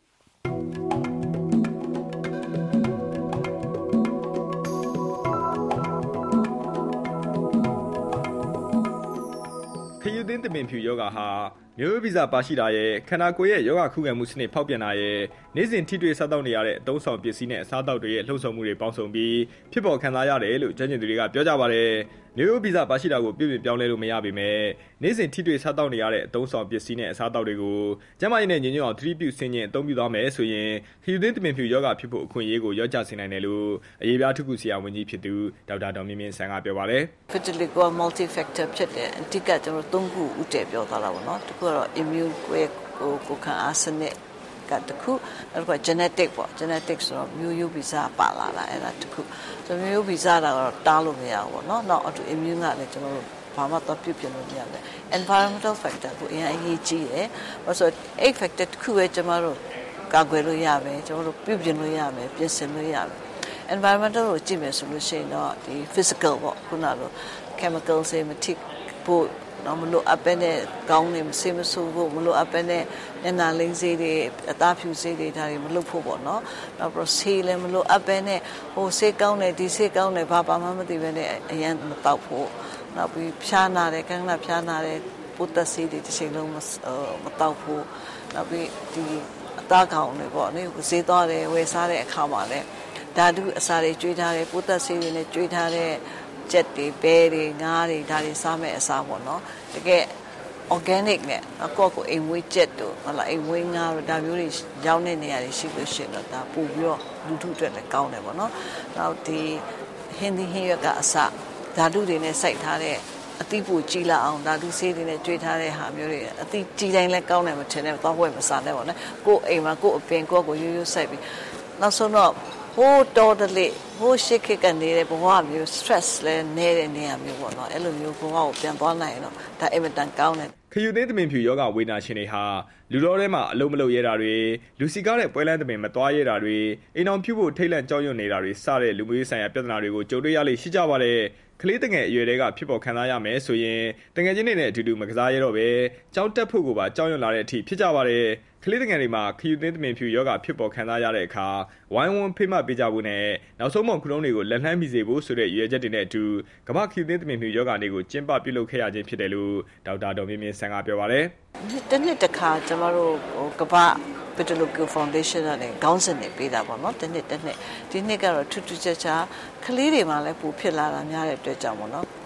ခရုတင်တမင်ဖြူယောဂါဟာမျိုးရိုးဗီဇပါရှိတာရဲ့ခန္ဓာကိုယ်ရဲ့ယောဂခုခံမှုစနစ်ဖောက်ပြန်တာရဲ့နေ့စဉ်ထိတွေ့စားတောက်နေရတဲ့အသုံးဆောင်ပစ္စည်းနဲ့အစားအသောက်တွေရဲ့လှုပ်ဆောင်မှုတွေပေါင်းစုံပြီးဖြစ်ပေါ်ခံစားရတယ်လို့ကျွမ်းကျင်သူတွေကပြောကြပါတယ်။မျိုးရိုးဗီဇပါရှိတာကိုပြည့်ပြည့်ပြောင်းလဲလို့မရပေမဲ့နေ့စဉ်ထိတွေ့စားတောက်နေရတဲ့အသုံးဆောင်ပစ္စည်းနဲ့အစားအသောက်တွေကိုကျန်းမာရေးနဲ့ညီညွတ်အောင်သတိပြုဆင်ခြင်အသုံးပြုသွားမယ်ဆိုရင်ခရုတင်တမင်ဖြူယောဂါဖြစ်ဖို့အခွင့်အရေးကိုရော့ချစေနိုင်တယ်လို့အရေးပြားထုခုဆရာဝန်ကြီးဖြစ်သူဒေါက်တာဒေါ်မြင့်မြင့်ဆန်းကပြောပါတယ်။ Vitiligo multi factor ဖြစ်တယ်အဓိကကျွန်တော်သုံးခုဥတည်ပြောထားတာပေါ့နော်။တစ်ခုကတော့ immune ကိုကိုခံအားစနစ်ကတခုနောက်က genetic ပေါ့ genetic ဆိုတော့မျိုးရိုးဗီဇပါလာတာအဲ့ဒါတခုဆိုမျိုးရိုးဗီဇတာကတော့တားလို့မရဘူးပေါ့နော်နောက် auto immune ကလည်းကျွန်တော်တို့ဘာမှတော့ပြုတ်ပြလို့မရဘူး environmental factor ကိုအရင်အရေးကြီးတယ်ဘာလို့ဆိုeight factor တခုပဲကျွန်တော်တို့ကာကွယ်လို့ရမယ်ကျွန်တော်တို့ပြုတ်ပြလို့ရမယ်ပြင်ဆင်လို့ရမယ် environmental ကိုကြည့်မယ်ဆိုလို့ရှိရင်တော့ဒီ physical ပေါ့ခုနက chemical တွေမထိဖို့နော်မလို့အပ်ပဲနဲ့ကောင်းနေမစေးမဆိုးဖို့မလို့အပ်ပဲနဲ့ညနာလိမ့်စေးတွေအသားဖြူစေးတွေဒါတွေမလုပ်ဖို့ပေါ့နော်နောက်ပြီးဆေးလည်းမလို့အပ်ပဲနဲ့ဟိုဆေးကောင်းတယ်ဒီဆေးကောင်းတယ်ဘာမှမသိပဲနဲ့အရင်မတောက်ဖို့နောက်ပြီးဖျားနာတယ်ကန်းလာဖျားနာတယ်ပုတ်သက်ဆေးတွေတစ်ချိန်လုံးမတောက်ဖို့နောက်ပြီးဒီအသားကောင်းတွေပေါ့နေဈေးသွားတယ်ဝယ်စားတဲ့အခါမှာလည်းဓာတုအစာတွေကျွေးထားတယ်ပုတ်သက်ဆေးတွေနဲ့ကျွေးထားတဲ့ချက်တွေပဲတွေငါးတွေဒါတွေစားမဲ့အစားပေါ့နော်တကယ် organic နဲ့အကောကိုအိမ်မွေးချက်တို့ဟုတ်လားအိမ်မွေးငါးတို့ဒါမျိုးတွေရောင်းတဲ့နေရာတွေရှိလို့ရှိရင်တော့ဒါပို့ပြီးတော့လူထုအတွက်လည်းကောင်းတယ်ပေါ့နော်နောက်ဒီဟင်းသီးဟင်းရွက်ကအစဓာတုတွေနဲ့စိုက်ထားတဲ့အသီးပူကြီးလာအောင်ဓာတုဆေးတွေနဲ့ကျွေးထားတဲ့ဟာမျိုးတွေအသီးကြီးတိုင်းလည်းကောင်းတယ်မထင်နဲ့တော့ဝယ်မစားနဲ့ပေါ့နော်ကိုယ်အိမ်မှာကိုယ်အပင်ကိုယ့်ကိုရိုးရိုးစိုက်ပြီးနောက်ဆုံးတော့ဟိုးတော်တလေဟိုးရှိခိကနေတဲ့ဘဝမျိုး stress လည်းနေတဲ့နေရာမျိုးပေါ့နော်အဲ့လိုမျိုးဘဝကိုပြန်သွားနိုင်ရင်တော့ဒါအင်မတန်ကောင်းတယ်ခရုတင်တမင်ဖြူယောဂဝေဒနာရှင်တွေဟာလူတော်ထဲမှာအလုံးမလုံးရဲတာတွေလူစီကားတဲ့ပွဲလန်းတမင်မသွားရဲတာတွေအိမ်အောင်ပြုတ်ဖို့ထိတ်လန့်ကြောက်ရွံ့နေတာတွေစတဲ့လူမျိုးရေးဆိုင်ရာပြဿနာတွေကိုကြုံတွေ့ရလိမ့်ရှိကြပါတယ်ကလေးတငယ်အရွယ်တွေကဖြစ်ပေါ်ခံစားရမယ်ဆိုရင်တငယ်ချင်းတွေနဲ့အတူတူမကစားရတော့ပဲကြောက်တက်ဖို့ကိုပါကြောက်ရွံ့လာတဲ့အထိဖြစ်ကြပါတယ်ကလေးတငယ်တွေမှာခရုတင်တမင်ဖြူယောဂဖြစ်ပေါ်ခံစားရတဲ့အခါဝိုင်းဝန်းဖိမပေးကြဖို့နဲ့နောက်ဆုံးမှခုလုံးတွေကိုလက်လှမ်းမိစေဖို့ဆိုတဲ့ရည်ရွယ်ချက်တွေနဲ့အတူကမ္ဘာခရုတင်တမင်ဖြူယောဂတွေကိုကျင်းပပြုလုပ်ခဲ့ရခြင်းဖြစ်တယ်လို့ဒေါက်တာဒေါ်မြင့်မြင့်ဆန်းကပြောပါတယ်တနေ့တစ်ခါကျွန်တော်တို့ကမ္ဘာVitiligo Foundation နဲ့ခေါင်းစဉ်တွေပေးတာပေါ့နော်တစ်နှစ်တစ်နှစ်ဒီနှစ်ကတော့ထူးထူးခြားခြားကလေးတွေမှာလည်းပိုဖြစ်လာတာများတဲ့အတွက်ကြောင့်ပေါ့နော်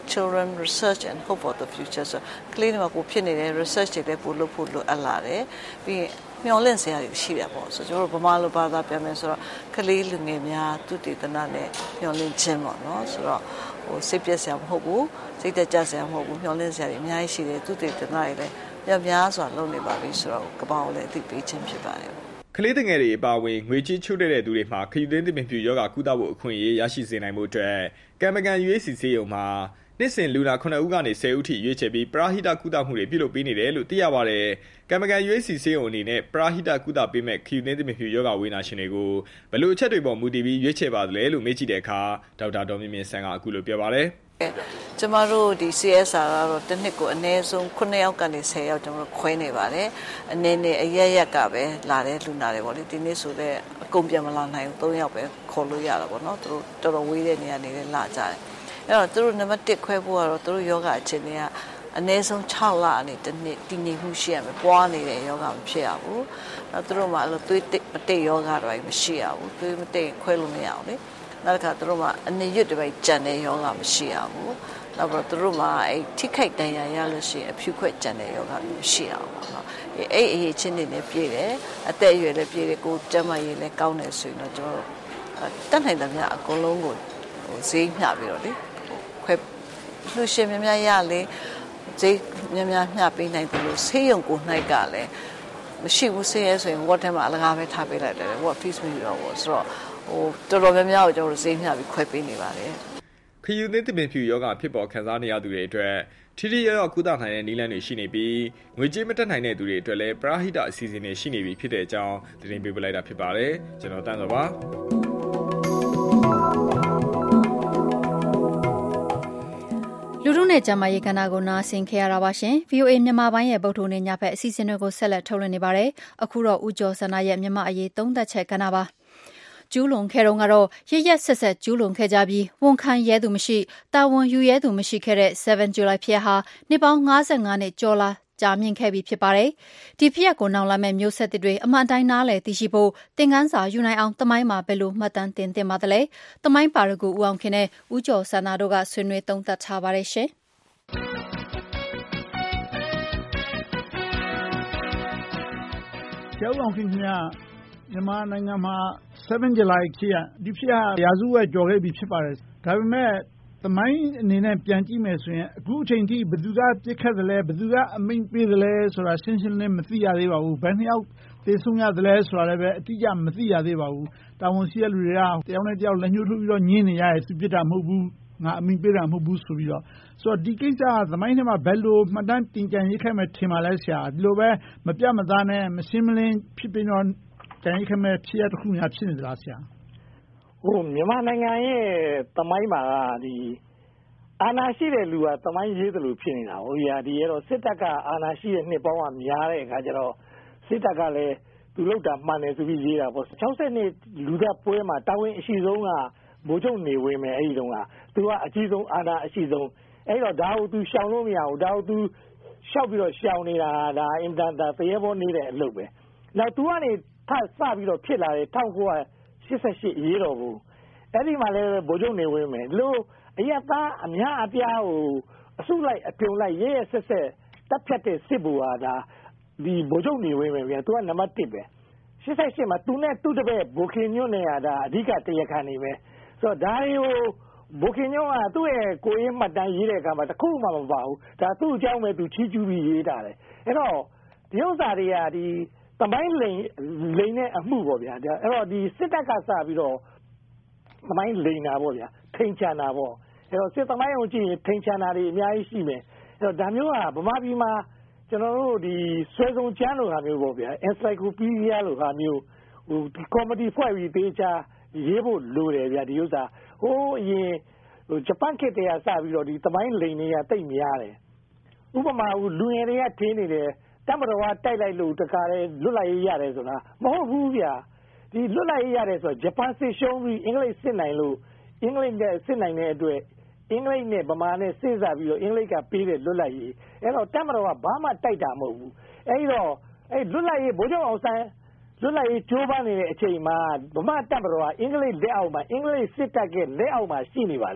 children research and hope for the future ဆိုကလေးတွေမှာကိုဖြစ်နေတဲ့ research တွေလည်းပို့လို့ဖို့လိုအပ်လာတယ်ပြီးရင်မျှော်လင့်စရာတွေရှိတယ်ပေါ့ဆိုကျွန်တော်တို့ဗမာလိုဘာသာပြန်မယ်ဆိုတော့ကလေးလူငယ်များသူတည်တနာနဲ့မျှော်လင့်ခြင်းပေါ့နော်ဆိုတော့ဟိုစိတ်ပြည့်စရာမဟုတ်ဘူးစိတ်တကြစရာမဟုတ်ဘူးမျှော်လင့်စရာတွေအများကြီးရှိတယ်သူတည်တနာတွေလည်းများများစွာလုပ်နေပါပြီဆိုတော့ကပောင်းလည်းအသိပေးခြင်းဖြစ်ပါတယ်ကလေးငယ်တွေအပါအဝင်ငွေကြေးချို့တဲ့သူတွေမှာခရီးသွင်းသစ်ပင်ဖြူယောဂကုသဖို့အခွင့်အရေးရရှိစေနိုင်မှုအတွက်ကံမကန် U A C ဆေးရုံမှာနှစ်စဉ်လူနာခုနှစ်ဦးကနေဆယ်ဦးထိရွေးချယ်ပြီးပရာဟိတကုသမှုတွေပြုလုပ်ပေးနေတယ်လို့သိရပါတယ်။ကံမကန် U A C ဆေးရုံအနေနဲ့ပရာဟိတကုသပေးမဲ့ခရီးသွင်းသစ်ပင်ဖြူယောဂဝေဒနာရှင်တွေကိုဘယ်လိုအချက်တွေပေါ်မူတည်ပြီးရွေးချယ်ပါသလဲလို့မေးကြည့်တဲ့အခါဒေါက်တာဒေါ်မြင့်မြင့်ဆန်းကအခုလိုပြောပါတယ်။ကျမတို့ဒီ C S R ကတော့တစ်နှစ်ကိုအနည်းဆုံးခုနှစ်ယောက်ကနေဆယ်ယောက်ကျွန်တော်တို့ခွဲနေပါတယ်။အနေနဲ့အရက်ရက်ကပဲလာတဲ့လူနာတွေပေါ့လေဒီနေ့ဆိုတော့အကုန်ပြန်မလာနိုင်ဘူးသုံးယောက်ပဲခေါ်လို့ရတာပေါ့နော်။သူတို့တော်တော်ဝေးတဲ့နေရာနေလည်းလာကြတယ်။အဲ့တော့သူတို့နံပါတ်တစ်ခွဲဖို့ကတော့သူတို့ယောဂအခြေအနေကအနည်းဆုံး၆လအနေတစ်နှစ်တည်ငြိမ်မှုရှိရမယ်ပွားနေတဲ့ယောဂမဖြစ်ရဘူး။နောက်သူတို့မှာအဲ့လိုသွေးမတိတ်ယောဂတွေမရှိရဘူး။သွေးမတိတ်ခွဲလို့မရဘူးလေ။နောက်တစ်ခါသူတို့မှာအနေရွတ်တွေကြံတဲ့ယောဂမရှိရဘူးနောက်တော့သူတို့မှာအဲ့ထိခိုက်ဒဏ်ရာရလို့ရှိရင်အဖြူခွက်ကြံတဲ့ယောဂမရှိအောင်ပေါ့နော်အဲ့အရေးချင်းတွေလည်းပြည့်တယ်အသက်အရွယ်လည်းပြည့်တယ်ကိုကျန်းမာရေးလည်းကောင်းတယ်ဆိုရင်တော့ကျွန်တော်တက်နိုင်တဲ့များအကုန်လုံးကိုဟိုဈေးမျှပြီးတော့လေခွဲလူရှင်များများရလေဈေးများများမျှပေးနိုင်တယ်လို့ဆေးရုံကိုနှိုက်ကလည်းမရှိဘူးဆေးရဲဆိုရင် ward ထဲမှာအလကားပဲထားပေးလိုက်တယ် ward fees မရှိတော့ဘူးဆိုတော့ဟိုတော်တော်များများကိုကျွန်တော်ဈေးမျှပြီးခွဲပေးနေပါတယ်ခရီးသွင်းသစ်ပင်ဖြူယောဂဖြစ်ပေါ်ခံစားနေရသူတွေအတွက်ထိထိရောက်ရောက်ကုသနိုင်တဲ့နည်းလမ်းတွေရှိနေပြီးငွေကြေးမတက်နိုင်တဲ့သူတွေအတွက်လည်းပရာဟိတအစီအစဉ်တွေရှိနေပြီဖြစ်တဲ့အကြောင်းသတင်းပေးပို့လိုက်တာဖြစ်ပါတယ်ကျွန်တော်တန်းစောပါလူထုနဲ့ကျမရေးကဏ္ဍကိုနားဆင်ခဲ့ရတာပါရှင် V O A မြန်မာပိုင်းရဲ့ဗုဒ္ဓနေ့ညဖက်အစီအစဉ်တွေကိုဆက်လက်ထုတ်လွှင့်နေပါတယ်အခုတော့ဦးကျော်စန္ဒရဲ့မြန်မာအရေးသုံးသက်ချက်ကဏ္ဍပါကျူးလွန်ခဲ့တော့ကတော့ရရက်ဆက်ဆက်ကျူးလွန်ခဲ့ကြပြီးဝန်ခံရဲသူမရှိတာဝန်ယူရဲသူမရှိခဲ့တဲ့7 July ဖြစ်ဟာနှစ်ပေါင်း၅၅နှစ်ကျော်လာကြာမြင့်ခဲ့ပြီဖြစ်ပါတယ်ဒီဖြစ်ရပ်ကိုနောက်လာမဲ့မျိုးဆက်တွေအမှန်တိုင်းနားလည်သိရှိဖို့သင်ခန်းစာယူနိုင်အောင်တမိုင်းမှာဘယ်လိုမှတ်တမ်းတင်သင့်ပါသလဲတမိုင်းပါရဂူဦးအောင်ခင်နဲ့ဦးကျော်စန္ဒတို့ကဆွေးနွေးသုံးသပ်ထားပါတယ်ရှင်ကျောင်းအောင်ခင်ဗျာမြန်မာနိုင်ငံမှာ7 July ဖြစ်ရဒီဖြစ်ရရာစုဝက်ကြော်ခဲ့ပြီဖြစ်ပါတယ်ဒါပေမဲ့သမိုင်းအနေနဲ့ပြန်ကြည့်မယ်ဆိုရင်အခုအချိန်ထိဘယ်သူကပြစ်ခတ်တယ်လဲဘယ်သူကအမိန့်ပေးတယ်လဲဆိုတာရှင်းရှင်းလင်းမသိရသေးပါဘူးဘယ်နှစ်ယောက်သေဆုံးရတယ်လဲဆိုတာလည်းပဲအတိအကျမသိရသေးပါဘူးတာဝန်ရှိတဲ့လူတွေကတယောက်နဲ့တယောက်လက်ညှိုးထိုးပြီးတော့ညင်းနေရတယ်သူပြစ်တာမဟုတ်ဘူးငါအမိန့်ပေးတာမဟုတ်ဘူးဆိုပြီးတော့ဆိုတော့ဒီကိစ္စကသမိုင်းထဲမှာဘယ်လိုမှတ်တမ်းတင်ကြံရေးခဲ့မယ်ထင်ပါလဲဆရာဒီလိုပဲမပြတ်မသားနဲ့မရှင်းမလင်းဖြစ်ပြီးတော့တန်ခမဲ့ဖြစ်ရတစ်ခုများဖြစ်နေသလားဆရာဟိုမြန်မာနိုင်ငံရဲ့သမိုင်းမှာကဒီအာဏာရှိတဲ့လူကသမိုင်းရေးတယ်လို့ဖြစ်နေတာဟိုရာဒီရတော့စစ်တပ်ကအာဏာရှိတဲ့နှစ်ပေါင်းကများတဲ့အခါကျတော့စစ်တပ်ကလည်းသူလောက်တာမှန်တယ်ဆိုပြီးရေးတာပေါ့၆၀နှစ်လူသက်ပွဲမှာတာဝန်အရှိဆုံးကဗိုလ်ချုပ်နေဝင်မယ်အဲ့ဒီတုန်းကသူကအကြီးဆုံးအာဏာအရှိဆုံးအဲ့တော့ဒါကိုသူရှောင်လို့မရဘူးဒါကိုသူရှောက်ပြီးတော့ရှောင်နေတာဒါအင်တန်တာတရေပေါ်နေတဲ့အလုပ်ပဲနောက်သူကနေထစပြီးတော့ဖြစ်လာတဲ့၁၉၈၈အရေးတော်ကိုအဲ့ဒီမှာလည်းဗိုလ်ချုပ်နေဝင်မယ်လို့အရသားအများအပြားကိုအစုလိုက်အပြုံလိုက်ရဲရဲဆက်ဆက်တပ်ဖြတ်တဲ့စစ်ဘူဟာဒါဒီဗိုလ်ချုပ်နေဝင်မယ်ဗျာသူကနံပါတ်တစ်ပဲ၈၈မှာသူနဲ့သူ့တပည့်ဘိုခင်ညွန့်နဲ့ဟာဒါအဓိကတရားခံနေပဲဆိုတော့ဒါတွေကိုဘိုခင်ညွန့်ကသူ့ရဲ့ကိုရေးမှတ်တမ်းရေးတဲ့အခါမှာတခုမှမပါဘူးဒါသူ့အကြောင်းပဲသူချီးကျူးပြီးရေးတာလေအဲ့တော့ဒီဥစ္စာတွေကဒီတမိုင်းလိန်လိန်နဲ့အမှုပေါ့ဗျာအဲ့တော့ဒီစစ်တပ်ကစပြီးတော့တမိုင်းလိန်တာပေါ့ဗျာထိန်ချန်တာပေါ့အဲ့တော့စစ်တမိုင်းကိုကြည့်ရင်ထိန်ချန်တာတွေအများကြီးရှိမယ်အဲ့တော့ဒါမျိုးကဗမာပြည်မှာကျွန်တော်တို့ဒီဆွဲဆုံးကျမ်းလိုဟာမျိုးပေါ့ဗျာ encyclopedia လိုဟာမျိုးဟိုဒီ committee ဖွဲ့ပြီးတေချာရေးဖို့လိုတယ်ဗျာဒီဥစ္စာဟိုအရင်ဟိုဂျပန်ခေတ်တည်းကစပြီးတော့ဒီတမိုင်းလိန်တွေကတိတ်များတယ်ဥပမာလူငယ်တွေကထင်းနေတယ်တမတော်ကတိုက်လိုက်လို့တခါလေလွတ်လိုက်ရရတယ်ဆိုတာမဟုတ်ဘူးဗျာဒီလွတ်လိုက်ရရတယ်ဆိုတော့ဂျပန်စစ်ရှုံးပြီးအင်္ဂလိပ်စစ်နိုင်လို့အင်္ဂလိပ်နဲ့စစ်နိုင်တဲ့အတွက်အင်္ဂလိပ်နဲ့ဗမာနဲ့စစ်စားပြီးတော့အင်္ဂလိပ်ကပေးတဲ့လွတ်လိုက်ရေးအဲ့တော့တမတော်ကဘာမှတိုက်တာမဟုတ်ဘူးအဲ့တော့အဲ့လွတ်လိုက်ရေးဗိုလ်ချုပ်အောင်ဆန်းလွတ်လိုက်ရေးကြိုးပမ်းနေတဲ့အချိန်မှာဗမာတမတော်ကအင်္ဂလိပ်လက်အောက်မှာအင်္ဂလိပ်စစ်တပ်ကလက်အောက်မှာရှိနေပါလေ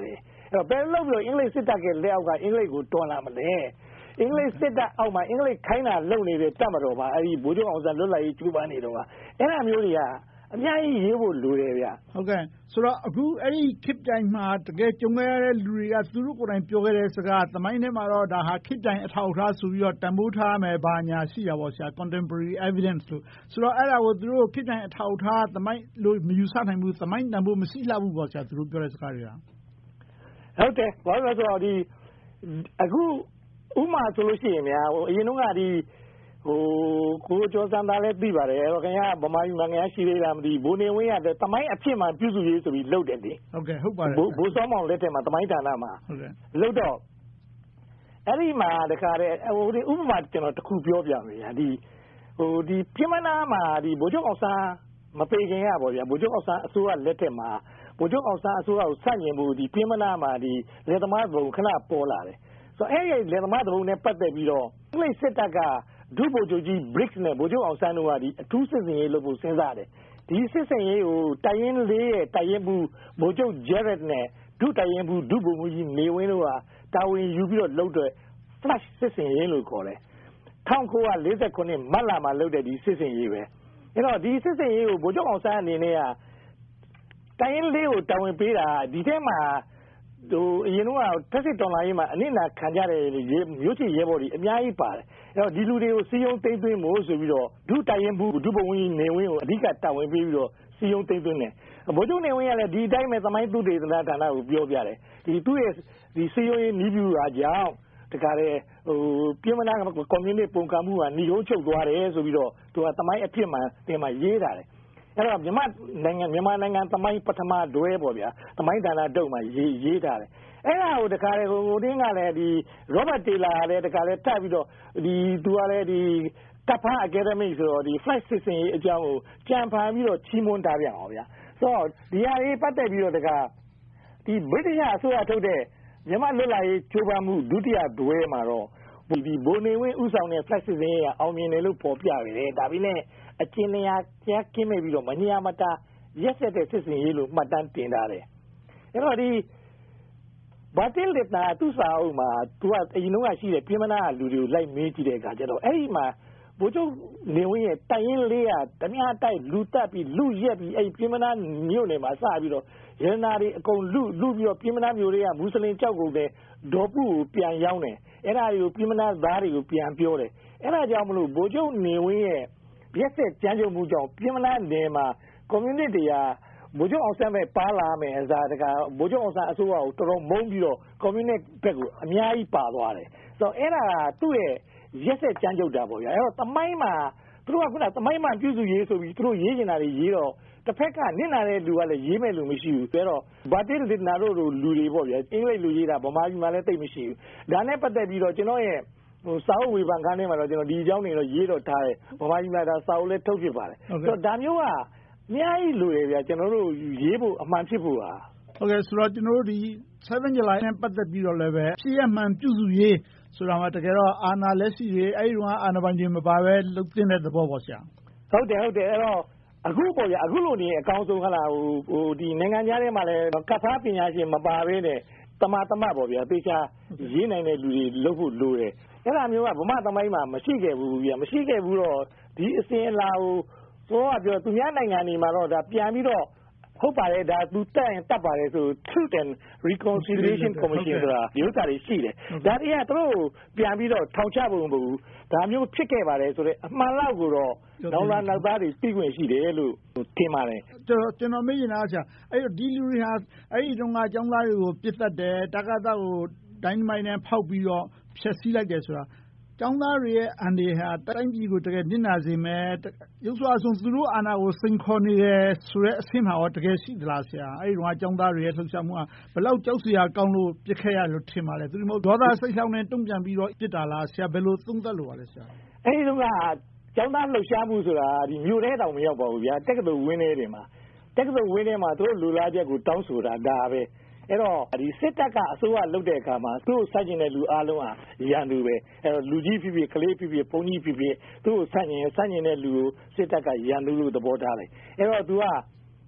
အဲ့တော့ဘယ်လိုလုပ်ပြီးအင်္ဂလိပ်စစ်တပ်ကလက်အောက်ကအင်္ဂလိပ်ကိုတွန်းလာမလဲအင်္ဂလိပ်စစ်တပ်အောက်မှာအင်္ဂလိပ်ခိုင်းတာလုပ်နေတဲ့တပ်မတော်ပါအဲ့ဒီဗိုလ်ချုပ်အောင်ဆန်းလွတ်လပ်ရေးကျူးပန်းနေတော့အဲ့ဒါမျိုးတွေကအများကြီးရေးဖို့လိုတယ်ဗျဟုတ်ကဲ့ဆိုတော့အခုအဲ့ဒီခေတ်တိုင်းမှာတကယ်ကြုံရတဲ့လူတွေကသူတို့ကိုယ်တိုင်ပြောခဲ့တဲ့စကားသမိုင်းထဲမှာတော့ဒါဟာခေတ်တိုင်းအထောက်အထားဆိုပြီးတော့တန်ဖိုးထားမယ်ဘာညာရှိရပါဆရာ contemporary evidence လို့ဆိုတော့အဲ့ဒါကိုသူတို့ခေတ်တိုင်းအထောက်အထားသမိုင်းလို့မယူဆနိုင်ဘူးသမိုင်းတန်ဖိုးမရှိလှဘူးပေါ့ဆရာသူတို့ပြောတဲ့စကားတွေကဟုတ်တယ်ဘာလို့လဲဆိုတော့ဒီအခုဥမာဆိုလို့ရှိရင်များအရင်တော့ကဒီဟိုကိုကျော်စံသားလည်းသိပါတယ်အဲ့တော့ခင်ဗျာဗမာပြည်မှာခင်ဗျာရှိသေးလားမသိဘူးဘိုးနေဝင်းရတယ်တမိုင်းအဖြစ်မှပြုစုရေးဆိုပြီးလုပ်တယ်လေဟုတ်ကဲ့ဟုတ်ပါတယ်ဘိုးစောမောင်လက်ထက်မှာတမိုင်းဌာနမှာဟုတ်ကဲ့လုပ်တော့အဲ့ဒီမှာတခါတည်းဟိုဒီဥပမာကျွန်တော်တစ်ခုပြောပြမယ်ညာဒီဟိုဒီပြည်မနာမှာဒီဗိုလ်ချုပ်အောင်ဆန်းမပေခင်ရပါဗျာဗိုလ်ချုပ်အောင်ဆန်းအစိုးရလက်ထက်မှာဗိုလ်ချုပ်အောင်ဆန်းအစိုးရကိုစန့်ကျင်ဖို့ဒီပြည်မနာမှာဒီလက်သမားဘုံခဏပေါ်လာတယ်ဆိုအဲ့ဒီလက်သမားဘုံနဲ့ပတ်သက်ပြီးတော့အင်္ဂလိပ်စစ်တပ်ကဒုဗိုလ်ချုပ်ကြီး Briggs နဲ့ဗိုလ်ချုပ်အောင်ဆန်းတို့ကဒီအထူးစစ်စင်ရေးလုပ်ဖို့စဉ်းစားတယ်ဒီစစ်စင်ရေးကိုတိုင်ရင်လေးရဲ့တိုင်ရင်ဘူးဗိုလ်ချုပ် Jarrett နဲ့ဒုတိုင်ရင်ဘူးဒုဗိုလ်မှူးကြီးနေဝင်းတို့ကတာဝန်ယူပြီးတော့လုပ်တဲ့ flash စစ်စင်ရေးလို့ခေါ်တယ်၁၉၄၉မတ်လမှာလုပ်တဲ့ဒီစစ်စင်ရေးပဲအဲ့တော့ဒီစစ်စင်ရေးကိုဗိုလ်ချုပ်အောင်ဆန်းအနေနဲ့ကတိုင်ရင်လေးကိုတာဝန်ပေးတာဒီထဲမှာဟိုအရင်တော့တက်စစ်တော်လိုင်းမှာအနစ်နာခံကြတဲ့မျိုးချစ်ရဲဘော်တွေအများကြီးပါတယ်အဲ့တော့ဒီလူတွေကိုစီယုံသိမ့်သွင်းမို့ဆိုပြီးတော့ဒုတိုင်ရင်ဘူးဒုဗိုလ်မှူးကြီးနေဝင်းကိုအဓိကတာဝန်ပေးပြီးတော့စီယုံသိမ့်သွင်းတယ်ဗိုလ်ချုပ်နေဝင်းကလည်းဒီအတိုင်းပဲသမိုင်းသုတေသနဌာနကိုပြောပြတယ်ဒီသူ့ရဲ့ဒီစီယုံရေးနီးပြူတာကြောင့်တခါလေဟိုပြည်မနာကွန်မြူနစ်ပုံကမှုကဏီကုန်းချုပ်သွားတယ်ဆိုပြီးတော့သူကသမိုင်းအဖြစ်မှတင်မှရေးတာတယ်အဲ့တော့မြန်မာနိုင်ငံမြန်မာနိုင်ငံသမိုင်းပထမတွဲပေါ့ဗျာသမိုင်းဌာနတုပ်မှာရေးရေးထားတယ်အဲ့ဒါကိုတခါလေဟိုဟိုတင်းကလည်းဒီ Robert Taylor ကလည်းတခါလေတတ်ပြီးတော့ဒီသူကလည်းဒီတပ်ဖား academic ဆိုတော့ဒီ flight system အကြောင်းကိုကြံဖန်ပြီးတော့ချီးမွမ်းထားပြန်အောင်ဗျာဆိုတော့ဒီဟာလေးပတ်သက်ပြီးတော့တခါဒီ British အစိုးရထုတ်တဲ့မြန်မာလွတ်လပ်ရေးချိုးပမ်းမှုဒုတိယတွဲမှာတော့ဒီဘိုနေဝင်းဥဆောင်တဲ့ flight system ကအောင်မြင်တယ်လို့ပေါ်ပြရတယ်ဒါပေမဲ့အကျဉ်းများကြားကင်းမဲ့ပြီးတော့မညာမတာရက်ဆက်တဲ့စစ်စင်ရေးလို့မှတ်တမ်းတင်ထားတယ်အဲ့တော့ဒီဘာတင်လက်တာသူစာအုပ်မှာသူကအရင်ကရှိတဲ့ပြည်မနာလူတွေကိုလိုက်မေးကြည့်တဲ့အခါကျတော့အဲ့ဒီမှာဗိုလ်ချုပ်နေဝင်းရဲ့တိုင်ရင်လေးကတ냐တိုက်လူတက်ပြီးလူရက်ပြီးအဲ့ပြည်မနာမြို့နယ်မှာစပြီးတော့ရန်နာတွေအကုန်လူလူပြီးတော့ပြည်မနာမျိုးတွေကမွတ်စလင်ကြောက်ကုန်တဲ့ဒေါ်ပုကိုပြန်ရောင်းတယ်အဲ့ဒါတွေကိုပြည်မနာသားတွေကိုပြန်ပြောတယ်အဲ့ဒါကြောင့်မလို့ဗိုလ်ချုပ်နေဝင်းရဲ့ရက်ဆက်ကြမ်းကြုတ်မှုကြောင့်ပြည်မနာနယ်မှာကွန်မြူနစ်တွေကဗိုလ်ချုပ်အောင်ဆန်းပဲပါလာမယ်အစားတကဗိုလ်ချုပ်အောင်ဆန်းအစိုးရကိုတော်တော်မုန်းပြီးတော့ကွန်မြူနစ်ဘက်ကိုအများကြီးပါသွားတယ်ဆိုတော့အဲ့ဒါသူ့ရဲ့ရက်ဆက်ကြမ်းကြုတ်တာပေါ့ဗျာအဲ့တော့သမိုင်းမှာသူတို့ကခုနသမိုင်းမှာပြုစုရေးဆိုပြီးသူတို့ရေးနေတာတွေရေးတော့တစ်ဖက်ကနစ်နာတဲ့လူကလည်းရေးမဲ့လူမရှိဘူးဆိုတော့ဘာတိလစ်နာတို့လိုလူတွေပေါ့ဗျာအင်္ဂလိပ်လူရေးတာဗမာပြည်မှာလည်းသိမရှိဘူးဒါနဲ့ပတ်သက်ပြီးတော့ကျွန်တော်ရဲ့ဟိုစာအုပ်ဝေဖန်ခန်းထဲမှာတော့ကျွန်တော်ဒီအကြောင်းတွေတော့ရေးတော့ထားတယ်ဗမာပြည်မှာဒါစာအုပ်လည်းထုတ်ဖြစ်ပါတယ်ဆိုတော့ဒါမျိုးကအများကြီးလူတွေဗျာကျွန်တော်တို့ရေးဖို့အမှန်ဖြစ်ဖို့ဟာဟုတ်ကဲ့ဆိုတော့ကျွန်တော်တို့ဒီ seven July နဲ့ပတ်သက်ပြီးတော့လည်းပဲဖြစ်ရမှန်ပြုစုရေးဆိုတာမှတကယ်တော့အာဏာလက်ရှိတွေအဲ့ဒီတော့အာဏာပိုင်တွေမပါပဲလုတ်တင်တဲ့သဘောပေါ့ဆရာဟုတ်တယ်ဟုတ်တယ်အဲ့တော့အခုပေါ့ဗျာအခုလိုနေအကောင်းဆုံးခလားဟိုဟိုဒီနိုင်ငံခြားထဲမှာလည်းကဖားပညာရှင်မပါဘဲနဲ့တမတမပေါ့ဗျာသေချာရေးနိုင်တဲ့လူတွေလုပ်ဖို့လိုတယ်အဲ့ဒါမျိုးကဗမာသမိုင်းမှာမရှိခဲ့ဘူးဗျာမရှိခဲ့ဘူးတော့ဒီအစဉ်အလာကိုတော့ပြောသူများနိုင်ငံတွေမှာတော့ဒါပြန်ပြီးတော့ဟုတ်ပါတယ်ဒါသူတက်ရင်တက်ပါတယ်ဆို Truth and Reconciliation Commission ဆိုတာဒီဥစ္စာတွေရှိတယ်ဒါတွေကသူတို့ပြန်ပြီးတော့ထောင်ချဖို့မဟုတ်ဘူးဒါမျိုးဖြစ်ခဲ့ပါတယ်ဆိုတော့အမှန်လောက်ကိုတော့နောက်လာနောက်သားတွေသိခွင့်ရှိတယ်လို့ထင်ပါတယ်ကျွန်တော်ကျွန်တော်မေးနေတာဆရာအဲ့တော့ဒီလူတွေဟာအဲ့ဒီတုန်းကကျောင်းသားတွေကိုပြစ်တတ်တယ်တက္ကသိုလ်ကိုဒိုင်းမိုင်းနဲ့ဖောက်ပြီးတော့ဖျက်ဆီးလိုက်တယ်ဆိုတာကျောင်းသားတွေရဲ့အန်ဒီဟာတိုင်းပြည်ကိုတကယ်နစ်နာစေမယ်ရုပ်စွာဆုံးသူတို့အာဏာကိုစိန်ခေါ်နေတယ်ဆိုတဲ့အဆင့်မှာတော့တကယ်ရှိသလားဆရာအဲဒီတော့ကျောင်းသားတွေရဲ့လှုပ်ရှားမှုကဘယ်လောက်ကြောက်စရာကောင်းလို့ပြစ်ခဲ့ရလို့ထင်ပါလဲသူတို့မဟုတ်ဒေါသစိတ်လှောင်နဲ့တုံ့ပြန်ပြီးတော့ပြစ်တာလားဆရာဘယ်လိုသုံးသပ်လို့ပါလဲဆရာအဲဒီတော့ကကျောင်းသားလှုပ်ရှားမှုဆိုတာဒီမြို့ထဲတောင်မရောက်ပါဘူးဗျာတက္ကသိုလ်ဝင်းထဲတွေမှာတက္ကသိုလ်ဝင်းထဲမှာသူတို့လူလားချက်ကိုတောင်းဆိုတာဒါပဲအဲ့တော့ဒီစစ်တပ်ကအစိုးရလုပ်တဲ့အခါမှာသူ့ကိုဆက်ကျင်တဲ့လူအလုံးဟာရန်သူပဲအဲ့တော့လူကြီးဖြစ်ဖြစ်ကလေးဖြစ်ဖြစ်ဘုန်းကြီးဖြစ်ဖြစ်သူ့ကိုဆက်ကျင်ဆက်ကျင်တဲ့လူကိုစစ်တပ်ကရန်သူလို့သဘောထားတယ်အဲ့တော့ तू က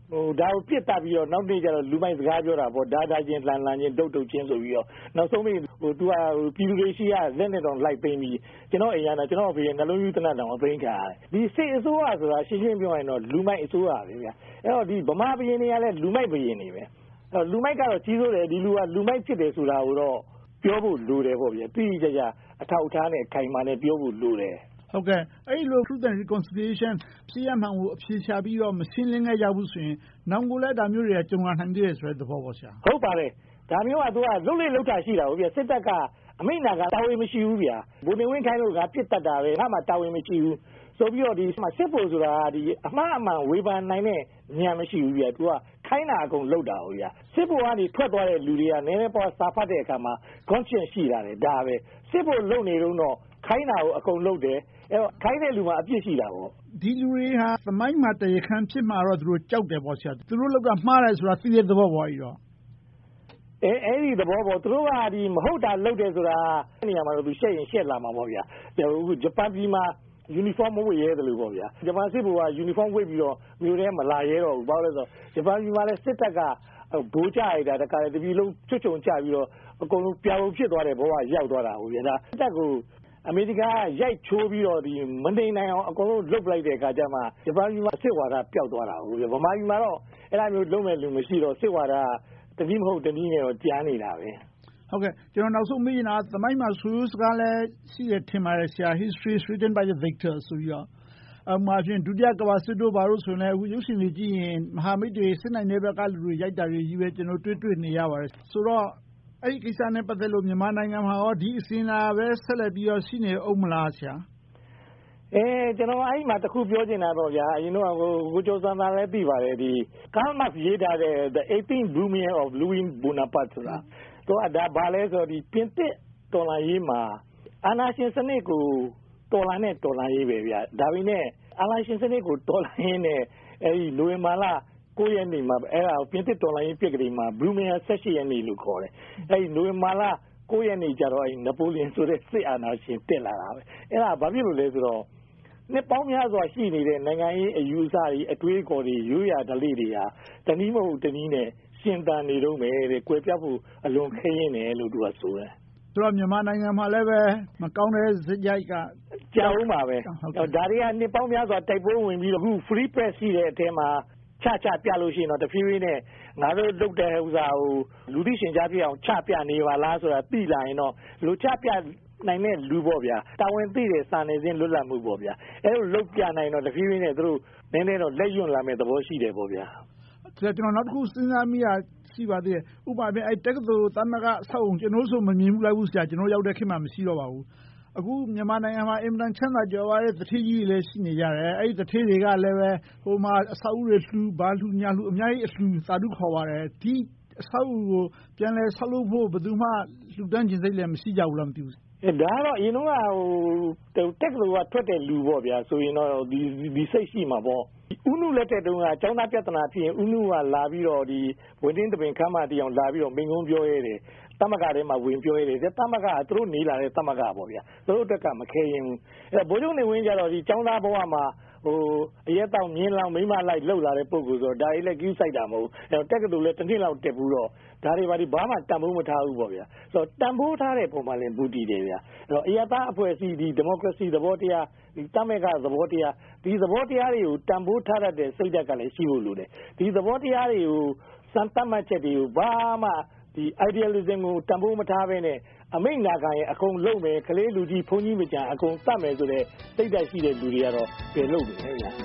ဟိုဒါကိုပြစ်တက်ပြီးတော့နောက်နေ့ကျတော့လူမိုက်စကားပြောတာပေါ့ဒါဒါချင်းလှန်လှန်ချင်းဒုတ်ဒုတ်ချင်းဆိုပြီးတော့နောက်ဆုံးပြီးဟိုသူကပြည်သူတွေရှိရလက်နဲ့တော့လိုက်သိမ်းပြီးကျွန်တော်အိမ်ရတာကျွန်တော်ဖေးနှလုံးယူတနတ်တောင်သိမ်းခံရတယ်ဒီစစ်အစိုးရဆိုတာရှင်းရှင်းပြောရင်တော့လူမိုက်အစိုးရပဲဗျာအဲ့တော့ဒီဗမာဘရင်တွေကလည်းလူမိုက်ဘရင်တွေပဲအဲ့လူမိုက်ကတော့ကြီးစိုးတယ်ဒီလူကလူမိုက်ဖြစ်တယ်ဆိုတာကိုတော့ပြောဖို့လိုတယ်ပေါ့ဗျာတိတိကျကျအထောက်အထားနဲ့ခိုင်မာနဲ့ပြောဖို့လိုတယ်ဟုတ်ကဲ့အဲ့လို Truth and Reconciliation ဖြစ်ရမှန်ကိုအဖြေရှာပြီးတော့မရှင်းလင်းခဲ့ကြဘူးဆိုရင်နောက်ကိုလည်းဒါမျိုးတွေကကြုံလာနိုင်သေးတယ်ဆိုတဲ့သဘောပေါ့ဆရာဟုတ်ပါတယ်ဒါမျိုးကသူကလုတ်လေလုတ်တာရှိတာဟုတ်ဗျာစစ်တပ်ကအမိန့်နာကတာဝန်မရှိဘူးဗျာဘုံနေဝင်းခိုင်းလို့ကပြစ်တတ်တာပဲငါမှတာဝန်မရှိဘူးဆိုပြီးတော့ဒီစစ်ဖို့ဆိုတာဒီအမှားအမှန်ဝေဖန်နိုင်တဲ့ဉာဏ်မရှိဘူးဗျာသူကခိုင်းတာအကုန်လုတ်တာဟုတ်ဗျာစစ်ဖို့ကနေထွက်သွားတဲ့လူတွေကနည်းနည်းပေါ်စာဖတ်တဲ့အခါမှာ conscience ရှိလာတယ်ဒါပဲစစ်ဖို့လုံနေတော့ခိုင်းတာကိုအကုန်လုတ်တယ်အဲ့တော့ခိုင်းတဲ့လူမှာအပြစ်ရှိတာပေါ့ဒီလူတွေဟာသမိုင်းမှာတရားခံဖြစ်မှာတော့သူတို့ကြောက်တယ်ပေါ့ဆရာသူတို့လောက်ကမှားတယ်ဆိုတာသိတဲ့သဘောပေါ့ကြီးတော့အဲအဲ့ဒီသဘောပေါ့သူတို့ကဒီမဟုတ်တာလုတ်တယ်ဆိုတာနေရာမှာတော့သူရှက်ရင်ရှက်လာမှာပေါ့ဗျာအခုဂျပန်ပြည်မှာယူနီဖောင်းမဝတ်ရဲတယ်လို့ပေါ့ဗျာဂျပန်စစ်ဘုရားယူနီဖောင်းဝတ်ပြီးတော့မြို့ထဲမလာရဲတော့ဘူးဘာလို့လဲဆိုတော့ဂျပန်ပြည်မှာလည်းစစ်တပ်ကဘိုးကြရတာတခါတည်းတပြည်လုံးချွတ်ချုံချပြီးတော့အကုန်လုံးပြောင်းဖြစ်သွားတဲ့ဘဝရောက်သွားတာဟုတ်ဗျာဒါစစ်တပ်ကိုအမေရိကန်ကရိုက်ချိုးပြီးတော့ဒီမနေနိုင်အောင်အကုန်လုံးလုတ်လိုက်တဲ့အခါကျမှဂျပန်ပြည်မှာစစ်ဝါဒပျောက်သွားတာဟုတ်ဗျာဗမာပြည်မှာတော့အဲ့လိုမျိုးလုံးမဲ့လူမရှိတော့စစ်ဝါဒတနည်းမဟုတ်တနည်းနဲ့တော့ကြားနေတာပဲဟုတ်ကဲ့ကျွန်တော်နောက်ဆုံးမေးချင်တာသမိုင်းမှာဆိုးစကားလည်းရှိရထင်ပါတယ်ဆရာ history is written by the victors ဆိုပြီးတော့အမှအပြင်ဒုတိယကမ္ဘာစစ်တို့ဘာလို့ဆိုလဲအခုရုပ်ရှင်တွေကြည့်ရင်မဟာမိတ်တွေစစ်နိုင်တဲ့ဘက်ကလူတွေရိုက်တာတွေကြီးပဲကျွန်တော်တွေ့တွေ့နေရပါတယ်ဆိုတော့အဲ့ဒီကိစ္စနဲ့ပတ်သက်လို့မြန်မာနိုင်ငံမှာရောဒီအစဉ်လာပဲဆက်လက်ပြီးတော့ရှိနေအောင်မလားဆရာအဲကျွန်တော်အဲ့မှာတခုပြောချင်တာတော့ဗျာအရင်တော့ကိုကိုကျော်စံသာလည်းသိပါတယ်ဒီကားမတ်ရေးထားတဲ့ the eighteenth Brumaire of Louis Bonaparte ဆိုတာတော့ဒါဘာလဲဆိုတော့ဒီပြင်သစ်တော်လှန်ရေးမှာအာဏာရှင်စနစ်ကိုတော်လှန်တဲ့တော်လှန်ရေးပဲဗျာဒါပေမဲ့အာဏာရှင်စနစ်ကိုတော်လှန်ရင်းနဲ့အဲဒီနိုဝင်ဘာလကိုရက်နေ့မှာအဲ့ဒါပြင်သစ်တော်လှန်ရေးပြက်ကလေးမှာ Brumaire ဆယ့်ရှစ်ရက်နေ့လို့ခေါ်တယ်အဲဒီနိုဝင်ဘာလကိုရက်နေ့ကျတော့အဲဒီနပိုလီယန်ဆိုတဲ့စစ်အာဏာရှင်တက်လာတာပဲအဲ့ဒါဘာဖြစ်လို့လဲဆိုတော့နှစ်ပေါင်းများစွာရှိနေတဲ့နိုင်ငံရေးအယူအဆတွေအတွေးအခေါ်တွေရိုးရာဓလေ့တွေဟာတနည်းမဟုတ်တနည်းနဲ့ရှင်သန်နေတော့မယ်တဲ့ကွယ်ပြတ်ဖို့အလွန်ခင်းနေတယ်လို့သူကဆိုတယ်ဆိုတော့မြန်မာနိုင်ငံမှာလည်းပဲမကောင်းတဲ့စရိုက်ကကြောက်မှာပဲဒါတွေကနှစ်ပေါင်းများစွာတိုက်ပွဲဝင်ပြီးတော့အခု free press ရှိတဲ့အထဲမှာချချပြလို့ရှိရင်တော့တဖြည်းဖြည်းနဲ့ငါတို့လုပ်တဲ့ဥစ္စာကိုလူသိရှင်ကြားပြအောင်ချပြနေပါလားဆိုတာသိလာရင်တော့လူချပြနိုင်တဲ့လူပေါ့ဗျာတာဝန်သိတဲ့စာနယ်ဇင်းလွတ်လပ်မှုပေါ့ဗျာအဲလိုလုပ်ပြနိုင်တော့တဖြည်းဖြည်းနဲ့သူတို့နည်းနည်းတော့လက်ရွံ့လာမဲ့သဘောရှိတယ်ပေါ့ဗျာကျွန်တော်နောက်တစ်ခုစဉ်းစားမိတာရှိပါသေးတယ်ဥပမာအဲတက္ကသိုလ်သမဂ္ဂအဆောက်အုံကျွန်တော်ဆိုမမြင်ဘူးလိုက်ဘူးဆရာကျွန်တော်ရောက်တဲ့ခေတ်မှာမရှိတော့ပါဘူးအခုမြန်မာနိုင်ငံမှာအင်မတန်ချမ်းသာကြွယ်ဝတဲ့တထေးကြီးတွေလည်းရှိနေကြတယ်အဲဒီတထေးတွေကလည်းပဲဟိုမှာအဆောက်အဦတွေလှူဘာလှူညာလှူအများကြီးအလှူသာဓုခေါ်ပါတယ်ဒီအဆောက်အဦကိုပြန်လဲဆောက်လုပ်ဖို့ဘယ်သူမှလှူဒန်းခြင်းစိတ်လည်းမရှိကြဘူးလားမသိဘူးအဲဒါတော့အရင်ကဟိုတက်ကလို့ကထွက်တဲ့လူပေါ့ဗျာဆိုရင်တော့ဒီဒီစိတ်ရှိမှာပေါ့ဥနုလက်တဲ့တုန်းကကျောင်းသားပြဿနာဖြစ်ရင်ဥနုကလာပြီးတော့ဒီဝင်တင်းတပင်ခမ်းမတရားလာပြီးတော့မိန်ကုန်းပြောရဲတယ်တမကထဲမှာဝင်ပြောရတယ်တမကသူတို့နေလာတဲ့တမကပေါ့ဗျာသူတို့တက်ကမခဲရင်အဲဘိုးချုပ်နေဝင်ကြတော့ဒီကျောင်းသားဘဝမှာဟိုအရက်တောင်မြင်းလောင်မိမလိုက်လှုပ်လာတဲ့ပုံကိုဆိုတော့ဒါကြီးလည်းကြီးဆိုင်တာမဟုတ်အဲတက်ကတူလည်းတစ်နှစ်လောက်တက်ဘူးတော့ဒါတွေဘာဒီဘာမှတန်ဖိုးမထားဘူးပေါ့ဗျာဆိုတော့တန်ဖိုးထားတဲ့ပုံမှန်လည်းဘူးတည်တယ်ဗျာအဲ့တော့အရက်သားအဖွဲ့အစည်းဒီဒီမိုကရေစီသဘောတရားဒီတမကသဘောတရားဒီသဘောတရားတွေကိုတန်ဖိုးထားတတ်တဲ့စိတ်ဓာတ်ကလည်းရှိဖို့လိုတယ်ဒီသဘောတရားတွေကိုစံတတ်မှတ်ချက်တွေကိုဘာမှဒီ idealism ကိုတန်ဖိုးမထားဘဲနဲ့အမိန့်နာခံရင်အကုန်လုံးမယ်ကလေးလူကြီးဘုန်းကြီးမကြံအကုန်တတ်မယ်ဆိုတဲ့စိတ်ဓာတ်ရှိတဲ့လူတွေကတော့ပြန်လုပ်တယ်ဗျာ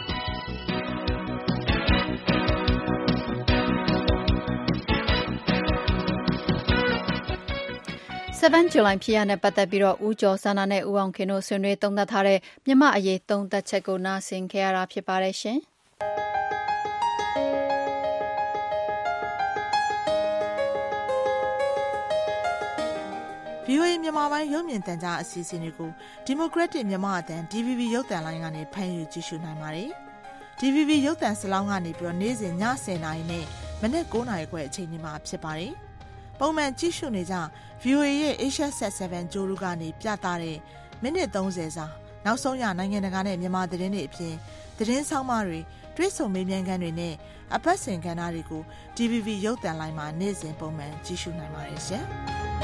7 July ဖြစ်ရတဲ့ပတ်သက်ပြီးတော့ဦးကျော်စန္ဒာနဲ့ဦးအောင်ခင်တို့ဆွေးနွေးသုံးသပ်ထားတဲ့မြန်မာအရေးသုံးသပ်ချက်ကိုနားဆင်ခဲ့ရတာဖြစ်ပါတယ်ရှင်။ဗွီအိုအေ မြန်မာပိုင်းရုပ်မြင်သံကြားအစီအစဉ်တွေကို Democratic မြန်မာအသံ D V B ရုပ်သံလိုင်းကနေဖမ်းယူကြည့်ရှုနိုင်ပါတယ်။ D V B ရုပ်သံစလောင်းကနေပြီးတော့နေ့စဉ်ညဆယ်နာရီနဲ့မနက်၉နာရီခွဲအချိန်ဒီမှာဖြစ်ပါတယ်။ပုံမှန်ကြည့်ရှုနေကြ ဗွီအိုအေ ရဲ့ Asia Sat 7 ကြိုးရူကနေပြသတဲ့မိနစ်သုံးဆယ်စာနောက်ဆုံးရနိုင်ငံတကာနဲ့မြန်မာသတင်းတွေအပြင်သတင်းဆောင်မတွေတွဲဆုံမေးမြန်းခန်းတွေနဲ့အပတ်စဉ်ကဏ္ဍတွေကို D V B ရုပ်သံလိုင်းမှာနေ့စဉ်ပုံမှန်ကြည့်ရှုနိုင်ပါတယ်ရှင်။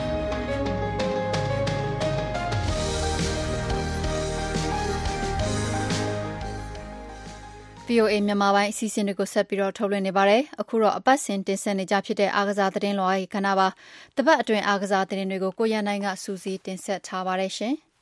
V O A မြန်မာပိုင်းအစီအစဉ်တွေကိုဆက်ပြီးတော့ထုတ်လွှင့်နေပါတယ်။အခုတော့အပတ်စဉ်တင်ဆက်နေကြဖြစ်တဲ့အားကစားသတင်းလွှာရေးခဏပါ။တပတ်အတွင်းအားကစားသတင်းတွေကိုကိုရန်နိုင်ကစူးစီးတင်ဆက်ထားပါတယ်ရှင်။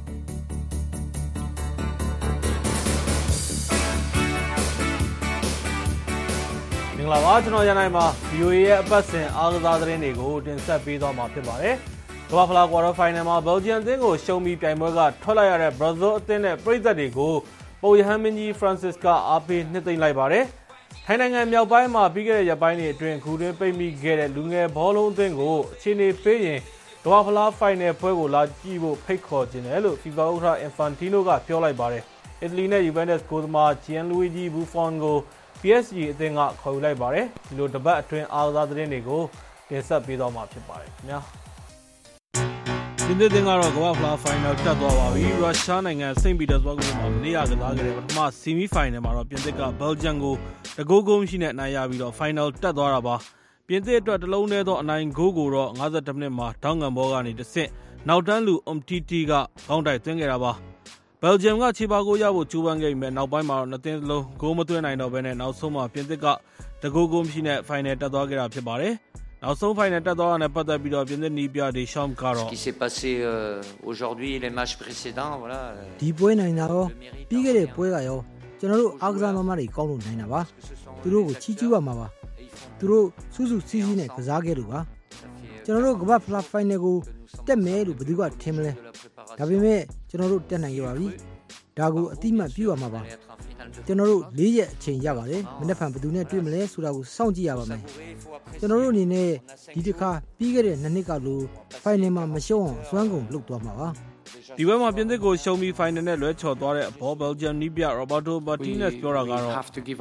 မင်္ဂလာပါကျွန်တော်ရန်နိုင်ပါ V O A ရဲ့အပတ်စဉ်အားကစားသတင်းတွေကိုတင်ဆက်ပေးသွားမှာဖြစ်ပါတယ်။ကမ္ဘာဖလားကွာတာဖိုင်နယ်မှာဘယ်လ်ဂျီယမ်အသင်းကိုရှုံးပြီးပြိုင်ပွဲကထွက်လာရတဲ့ဘရာဇီးအသင်းနဲ့ပရိသတ်တွေကိုပုပ်ရဟန်းမင်းကြီး Francis ကအားပေးနှစ်သိမ့်လိုက်ပါတယ်။ထိုင်းနိုင်ငံမြောက်ပိုင်းမှာပြီးခဲ့တဲ့ရက်ပိုင်းတွေအတွင်းခုတွင်းပိတ်မိခဲ့တဲ့လူငယ်ဘောလုံးအသင်းကိုအခြေအနေပေးရင်ကမ္ဘာဖလားဖိုင်နယ်ပွဲကိုလာကြည့်ဖို့ဖိတ်ခေါ်ခြင်းတယ်လို့ FIFA ဥက္ကဋ္ဌ Infantino ကပြောလိုက်ပါတယ်။အီတလီနဲ့ Juventus ဂိုးသမား Gianluigi Buffon ကို P S G အသင်းကခေါ်ယူလိုက်ပါတယ်။ဒီလိုတပတ်အတွင်းအားကစားသတင်းတွေကိုတင်ဆက်ပေးသွားမှာဖြစ်ပါတယ်ခင်ဗျာ။ပြင်သစ်အသင်းကတော့ကမ္ဘာဖလားဖိုင်နယ်တက်သွားပါပြီ။ရုရှားနိုင်ငံစိန့်ပီတာစဘာ့ဂ်မြို့မှာမနေ့ကကစားခဲ့တဲ့ပထမဆီမီဖိုင်နယ်မှာတော့ပြင်သစ်ကဘယ်လ်ဂျီယမ်ကိုတဂိုးဂိုးမရှိနဲ့အနိုင်ရပြီးတော့ဖိုင်နယ်တက်သွားတာပါ။ပြင်သစ်အတွက်တလုံးတည်းသောအနိုင်ဂိုးကိုတော့၅၁မိနစ်မှာဒေါင်းငံဘောကနေတဆင့်နောက်တန်းလူအုမ်တီတီကခေါင်းတိုက်သွင်းခဲ့တာပါ။ဘယ်လ်ဂျီယမ်ကခြေပါကိုရဖို့ကြိုးပမ်းခဲ့ပြီးမဲ့နောက်ပိုင်းမှာတော့နှစ်သင်းစလုံးဂိုးမသွင်းနိုင်တော့ဘဲနဲ့နောက်ဆုံးမှာပြင်သစ်ကတဂိုးဂိုးမရှိနဲ့ဖိုင်နယ်တက်သွားခဲ့တာဖြစ်ပါတယ်။နောက်ဆုံးဖိုင်နယ်တက်သွားတာနဲ့ပတ်သက်ပြီးတော့ပြင်သစ်နီးပြဒေရှမ်ကတော့ qui s'est passé aujourd'hui les matchs précédents voilà ဒီပွဲနိုင်တာရောပြီးခဲ့တဲ့ပွဲကရောကျွန်တော်တို့အားကစားသမားတွေကောင်းလို့နိုင်တာပါသူတို့ကိုချီးကျူးရမှာပါသူတို့စုစုစည်းစည်းနဲ့ကစားခဲ့လို့ပါကျွန်တော်တို့ကမ္ဘာဖလားဖိုင်နယ်ကိုတက်မယ်လို့ဘယ်သူကထင်မလဲဒါပေမဲ့ကျွန်တော်တို့တက်နိုင်ကြပါပြီဒါကိုအတိမတ်ပြုရမှာပါကျွန်တော်တို့၄ရက်အချိန်ရပါတယ်မနေ့ကဘယ်သူနဲ့တွေ့မလဲဆိုတာကိုစောင့်ကြည့်ရပါမယ်ကျွန်တော်တို့အနေနဲ့ဒီတစ်ခါပြီးခဲ့တဲ့နှစ်နှစ်ကလိုဖိုင်နယ်မှာမရှုံးအောင်စွမ်းကုန်လုပ်သွားမှာပါဒီဘက်မှာပြင်သစ်ကိုရှုံးပြီးဖိုင်နယ်နဲ့လွဲချော်သွားတဲ့အဘောဘယ်လ်ဂျီယမ်နီးပြရော်ဘာတိုမာတီနက်စ်ပြောတာကတော့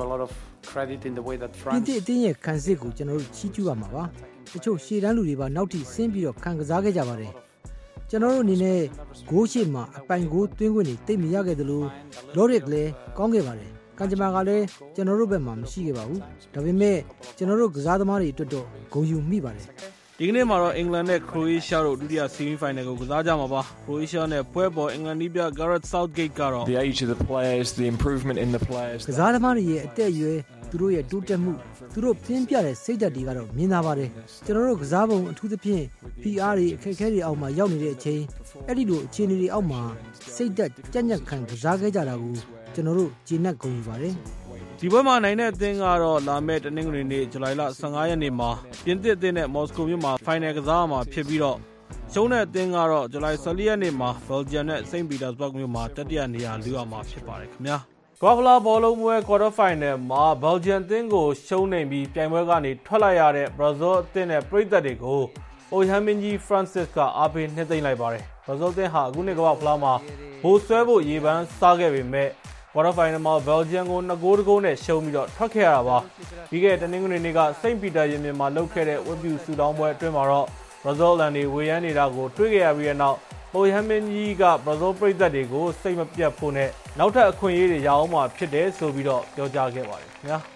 ပြင်သစ်အသင်းရဲ့ခံစစ်ကိုကျွန်တော်တို့ချီးကျူးရမှာပါတချို့ရှေ့တန်းလူတွေပါနောက်ထိဆင်းပြီးတော့ခံကစားခဲ့ကြပါတယ်ကျွန်တော်တို့အနေနဲ့ဂိုးရှိမှာအပိုင်ဂိုးသွင်းခွင့်တွေတိတ်မရခဲ့သလိုလော်ရစ်လည်းကောင်းခဲ့ပါတယ်ကံကြမ္မာကလည်းကျွန်တော်တို့ဘက်မှာမရှိခဲ့ပါဘူးဒါပေမဲ့ကျွန်တော်တို့ကစားသမားတွေအတွက်တော့ဂုဏ်ယူမိပါတယ်ဒီကနေ့မှာတော့အင်္ဂလန်နဲ့ခရိုအေးရှားတို့ဒုတိယဆီမီဖိုင်နယ်ကိုကစားကြမှာပါခရိုအေးရှားနဲ့ပွဲပေါ်အင်္ဂလန်နီးပြ Gareth Southgate ကတော့ the age of the players the improvement in the players ကစားသမားတွေရဲ့အသက်အရွယ်သူတို့ရဲ့တိုးတက်မှုသူတို့ပြင်းပြတဲ့စိတ်ဓာတ်တွေကတော့မြင်သာပါတယ်ကျွန်တော်တို့ကစားပုံအထူးသဖြင့် P R တွေအခက်အခဲတွေအောက်မှာရောက်နေတဲ့အချိန်အဲ့ဒီလိုအခြေအနေတွေအောက်မှာစိတ်ဓာတ်ကြံ့ကြံ့ခံကစားခဲ့ကြတာကိုကျွန်တော်တို့ကျေနပ်ဂုဏ်ယူပါတယ်ဒီဘက်မှာနိုင်တဲ့အသင်းကတော့လာမယ့်တနင်္ဂနွေနေ့ဇူလိုင်လဆယ့်ငါးရက်နေ့မှာပြင်သစ်အသင်းနဲ့မော်စကိုမြို့မှာဖိုင်နယ်ကစားမှာဖြစ်ပြီးတော့ရှုံးတဲ့အသင်းကတော့ဇူလိုင်ဆယ့်လေးရက်နေ့မှာဘယ်လ်ဂျီယမ်နဲ့စိန့်ပီတာစဘာ့ဂ်မြို့မှာတတိယနေရာလူရမှာဖြစ်ပါတယ်ခင်ဗျာကမ္ဘာဖလားဘောလုံးပွဲကွာတာဖိုင်နယ်မှာဘယ်လ်ဂျီယမ်အသင်းကိုရှုံးနေပြီးပြိုင်ပွဲကနေထွက်လာရတဲ့ဘရာဇီးအသင်းနဲ့ပရိသတ်တွေကိုပုပ်ရဟန်းမင်းကြီး Francis ကအားပေးနှစ်သိမ့်လိုက်ပါတယ်ဘရာဇီးအသင်းဟာအခုနှစ်ကမ္ဘာဖလားမှာဘိုးဆွဲဖို့ရေပန်းစားခဲ့ပေမဲ့ကွာတာဖိုင်နယ်မှာဘယ်လ်ဂျီယမ်ကိုနှစ်ဂိုးတဂိုးနဲ့ရှုံးပြီးတော့ထွက်ခဲ့ရတာပါပြီးခဲ့တဲ့တနင်္ဂနွေနေ့ကစိန့်ပီတာရင်ပြင်မှာလုပ်ခဲ့တဲ့ဝက်ပြူဆူတောင်းပွဲအတွင်းမှာတော့ဘရာဇီးလန်တွေဝေယမ်းနေတာကိုတွေ့ခဲ့ရပြီးတဲ့နောက်ပုပ်ရဟန်းမင်းကြီးကဘရာဇီးပရိသတ်တွေကိုစိတ်မပြတ်ဖို့နဲ့နောက်ထပ်အခွင့်အရေးတွေရအောင်မှဖြစ်တယ်ဆိုပြီးတော့ပြောကြားခဲ့ပါတယ်ခင်ဗျာ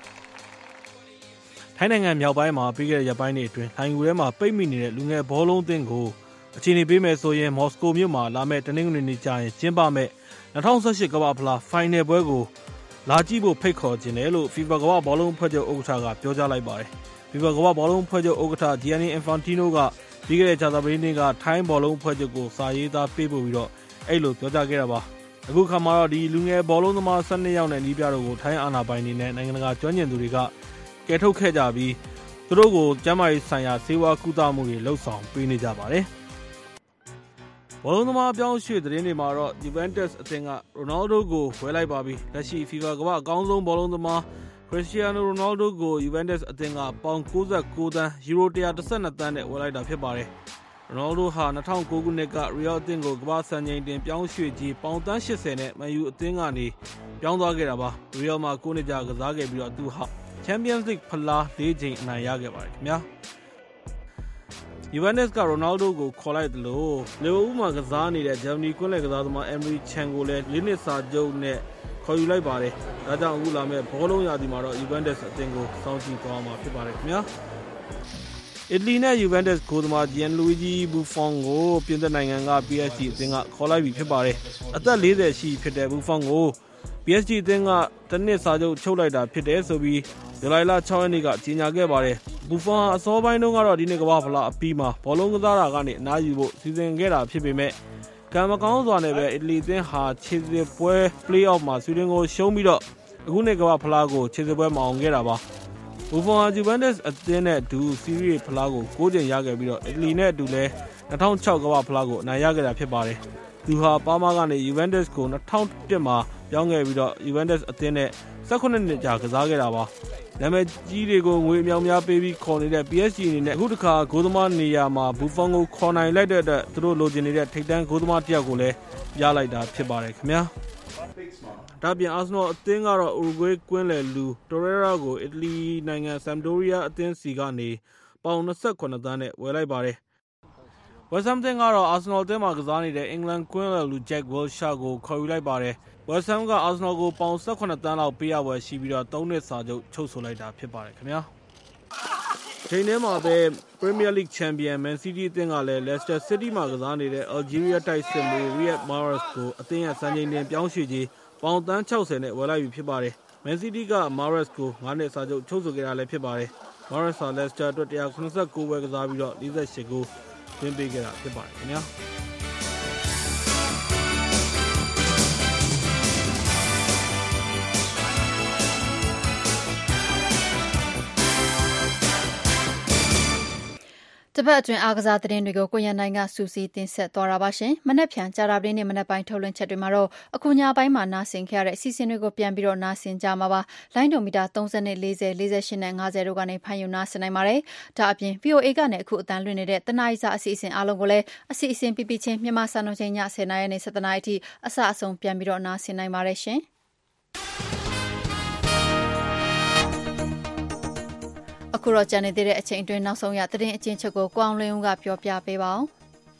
ထိုင်းနိုင်ငံမြောက်ပိုင်းမှာပြီးခဲ့တဲ့ရက်ပိုင်းတွေအတွင်းထိုင်ငူထဲမှာပိတ်မိနေတဲ့လူငယ်ဘောလုံးအသင်းကိုအခြေအနေပေးမယ်ဆိုရင်မော်စကိုမြို့မှာလာမယ့်တနင်္ဂနွေနေ့ကျရင်ကျင်းပမယ့်၂၀၁၈ကမ္ဘာဖလားဖိုင်နယ်ပွဲကိုလာကြည့်ဖို့ဖိတ်ခေါ်ခြင်းတယ်လို့ FIFA ကမ္ဘာဘောလုံးအဖွဲ့ချုပ်ဥက္ကဋ္ဌကပြောကြားလိုက်ပါတယ်။ FIFA ကမ္ဘာဘောလုံးအဖွဲ့ချုပ်ဥက္ကဋ္ဌ Gianni Infantino ကပြီးခဲ့တဲ့ကြာသပတေးနေ့ကထိုင်းဘောလုံးအဖွဲ့ချုပ်ကိုစာရေးသားပေးပို့ပြီးတော့အဲ့လိုပြောကြားခဲ့တာပါ။အခုခါမှာတော့ဒီလူငယ်ဘောလုံးသမား၁၂ယောက်နဲ့နီးပြတို့ကိုထိုင်းအာဏာပိုင်တွေနဲ့နိုင်ငံတကာကျွမ်းကျင်သူတွေကကယ်ထုတ်ခဲ့ကြပြီးသူတို့ကိုကျန်းမာရေးဆိုင်ရာဆေးဝါးကုသမှုတွေလုပ်ဆောင်ပေးနေကြပါတယ်။ဘောလုံးသမားအပြောင်းရွှေ့သတင်းတွေမှာတော့ Juventus အသင်းက Ronaldo ကိုဝယ်လိုက်ပါပြီ။လက်ရှိ FIFA ကမ္ဘာအကောင်းဆုံးဘောလုံးသမား Cristiano Ronaldo ကို Juventus အသင်းကပေါင်၉၉သန်းယူရို၁၁၂သန်းနဲ့ဝယ်လိုက်တာဖြစ်ပါတယ်။ Ronaldo ဟာ၂၀၀၉ခုနှစ်က Real အသင်းကိုကမ္ဘာစံချိန်တင်ပြောင်းရွှေ့ကြီးပေါင်သန်း၈၀နဲ့ Man U အသင်းကနေပြောင်းသွားခဲ့တာပါ။ Real မှာ၉နှစ်ကြာကစားခဲ့ပြီးတော့သူဟာ Champions League ဖလား၄ချိန်အနိုင်ရခဲ့ပါတယ်ခင်ဗျာ။ Juventus က Ronaldo ကိုခေါ်လိုက်သလိုလီဗာပူးမှာကစားနေတဲ့ Germany ကွင်းလယ်ကစားသမား Emre Can ကိုလည်း၄နှစ်စာချုပ်နဲ့ခေါ်ယူလိုက်ပါတယ်။ဒါကြောင့်အခုလာမယ့်ဘောလုံးရာသီမှာတော့ Juventus အသင်းကိုစောင့်ကြည့်သွားမှာဖြစ်ပါတယ်ခင်ဗျာ။အီတလီနဲ့ Juventus ဂိုးသမား Gianluigi Buffon ကိုပြင်သစ်နိုင်ငံက P S G အသင်းကခေါ်လိုက်ပြီဖြစ်ပါတယ်။အသက်၄၀ရှိဖြစ်တဲ့ Buffon ကို P S G အသင်းကတစ်နှစ်စာချုပ်ချုပ်လိုက်တာဖြစ်တယ်ဆိုပြီးဇူလိုင်လ၆ရက်နေ့ကကြေညာခဲ့ပါတယ်။ Buffon ဟာအစောပိုင်းတုန်းကတော့ဒီနေ့ကမ္ဘာဖလားအပြီးမှာဘောလုံးကစားတာကနေအနားယူဖို့စီစဉ်ခဲ့တာဖြစ်ပေမဲ့ကံမကောင်းစွာနဲ့ပဲအီတလီအသင်းဟာခြေစစ်ပွဲ play-off မှာဆွီဒင်ကိုရှုံးပြီးတော့အခုနှစ်ကမ္ဘာဖလားကိုခြေစစ်ပွဲမအောင်ခဲ့တာပါ။ Buffon ဟာ Juventus အသင်းနဲ့အတူစီးရီးဖလားကို၉ကြိမ်ရခဲ့ပြီးတော့အီတလီနဲ့အတူလည်း၂၀၀၆ကမ္ဘာဖလားကိုအနိုင်ရခဲ့တာဖြစ်ပါတယ်။သူဟာပါမာကနေ Juventus ကို၂၀၀၁မှာပြောင်းခဲ့ပြီးတော့ Juventus အသင်းနဲ့၁၈နှစ်ကြာကစားခဲ့တာပါ။နာမည်ကြီးတွေကိုငွေအမြောက်အများပေးပြီးခေါ်နေတဲ့ P S G အနေနဲ့အခုတခါဂိုးသမားနေရာမှာ Buffon ကိုခေါ်နိုင်လိုက်တဲ့အတွက်သူတို့လိုချင်နေတဲ့ထိပ်တန်းဂိုးသမားတစ်ယောက်ကိုလည်းရလိုက်တာဖြစ်ပါတယ်ခင်ဗျာ။ဒါပြင် Arsenal အသင်းကတော့ Uruguay ကွင်းလယ်လူ Torreira ကိုအီတလီနိုင်ငံ Sampdoria အသင်းစီကနေပေါင်၂၇သန်းနဲ့ဝယ်လိုက်ပါတယ်။ West Ham အသင်းကတော့ Arsenal အသင်းမှာကစားနေတဲ့အင်္ဂလန်ကွင်းလယ်လူ Jack Wilshere ကိုခေါ်ယူလိုက်ပါတယ်။ West Ham က Arsenal ကိုပေါင်၁၇သန်းလောက်ပေးရဖွယ်ရှိပြီးတော့သုံးနှစ်စာချုပ်ချုပ်ဆိုလိုက်တာဖြစ်ပါတယ်ခင်ဗျာ။ချိန်ထဲမှာပဲ Premier League Champion Man City အသင်းကလည်း Leicester City မှာကစားနေတဲ့ Algeria တိုက်စစ်မှူး Riyad Mahrez ကိုအသင်းရဲ့စံချိန်တင်ပြောင်းရွှေ့ကြေးပေါင်သန်း၆၀နဲ့ဝယ်လိုက်ပြီဖြစ်ပါတယ်။ Man City က Mahrez ကိုငါးနှစ်စာချုပ်ချုပ်ဆိုခဲ့တာလည်းဖြစ်ပါတယ်။ Mahrez ဟာ Leicester အတွက်၁၇၉ပွဲကစားပြီးတော့၄၈ဂိုးသွင်းပေးခဲ့တာဖြစ်ပါတယ်ခင်ဗျာ။တပတ်အတွင်းအားကစားသတင်းတွေကိုကိုရန်နိုင်ကစူးစီးတင်ဆက်သွားတာပါရှင်။မနက်ဖြန်ကြာတာပတေးနေ့မနက်ပိုင်းထုတ်လွှင့်ချက်တွေမှာတော့အခုညပိုင်းမှာနားဆင်ခဲ့ရတဲ့အစီအစဉ်တွေကိုပြန်ပြီးတော့နားဆင်ကြမှာပါ။လိုင်းဒိုမီတာသုံး၀ ၄၀ ၄၈နဲ့၅၀တို့ကနေဖမ်းယူနားဆင်နိုင်ပါတယ်။ဒါအပြင် V O A ကနေအခုအတန်းလွှင့်နေတဲ့တနားရီစာအစီအစဉ်အားလုံးကိုလည်းအစီအစဉ်ပြပြချင်းမြန်မာစံတော်ချိန်ည၁၀နာရီနဲ့၁၇နာရီအထိအစအဆုံးပြန်ပြီးတော့နားဆင်နိုင်ပါတယ်ရှင်။အခုတော့ကြာနေသေးတဲ့အချိန်အတွင်းနောက်ဆုံးရသတင်းအကျဉ်းချုပ်ကိုကိုအောင်လင်းဦးကပြောပြပေးပါဦး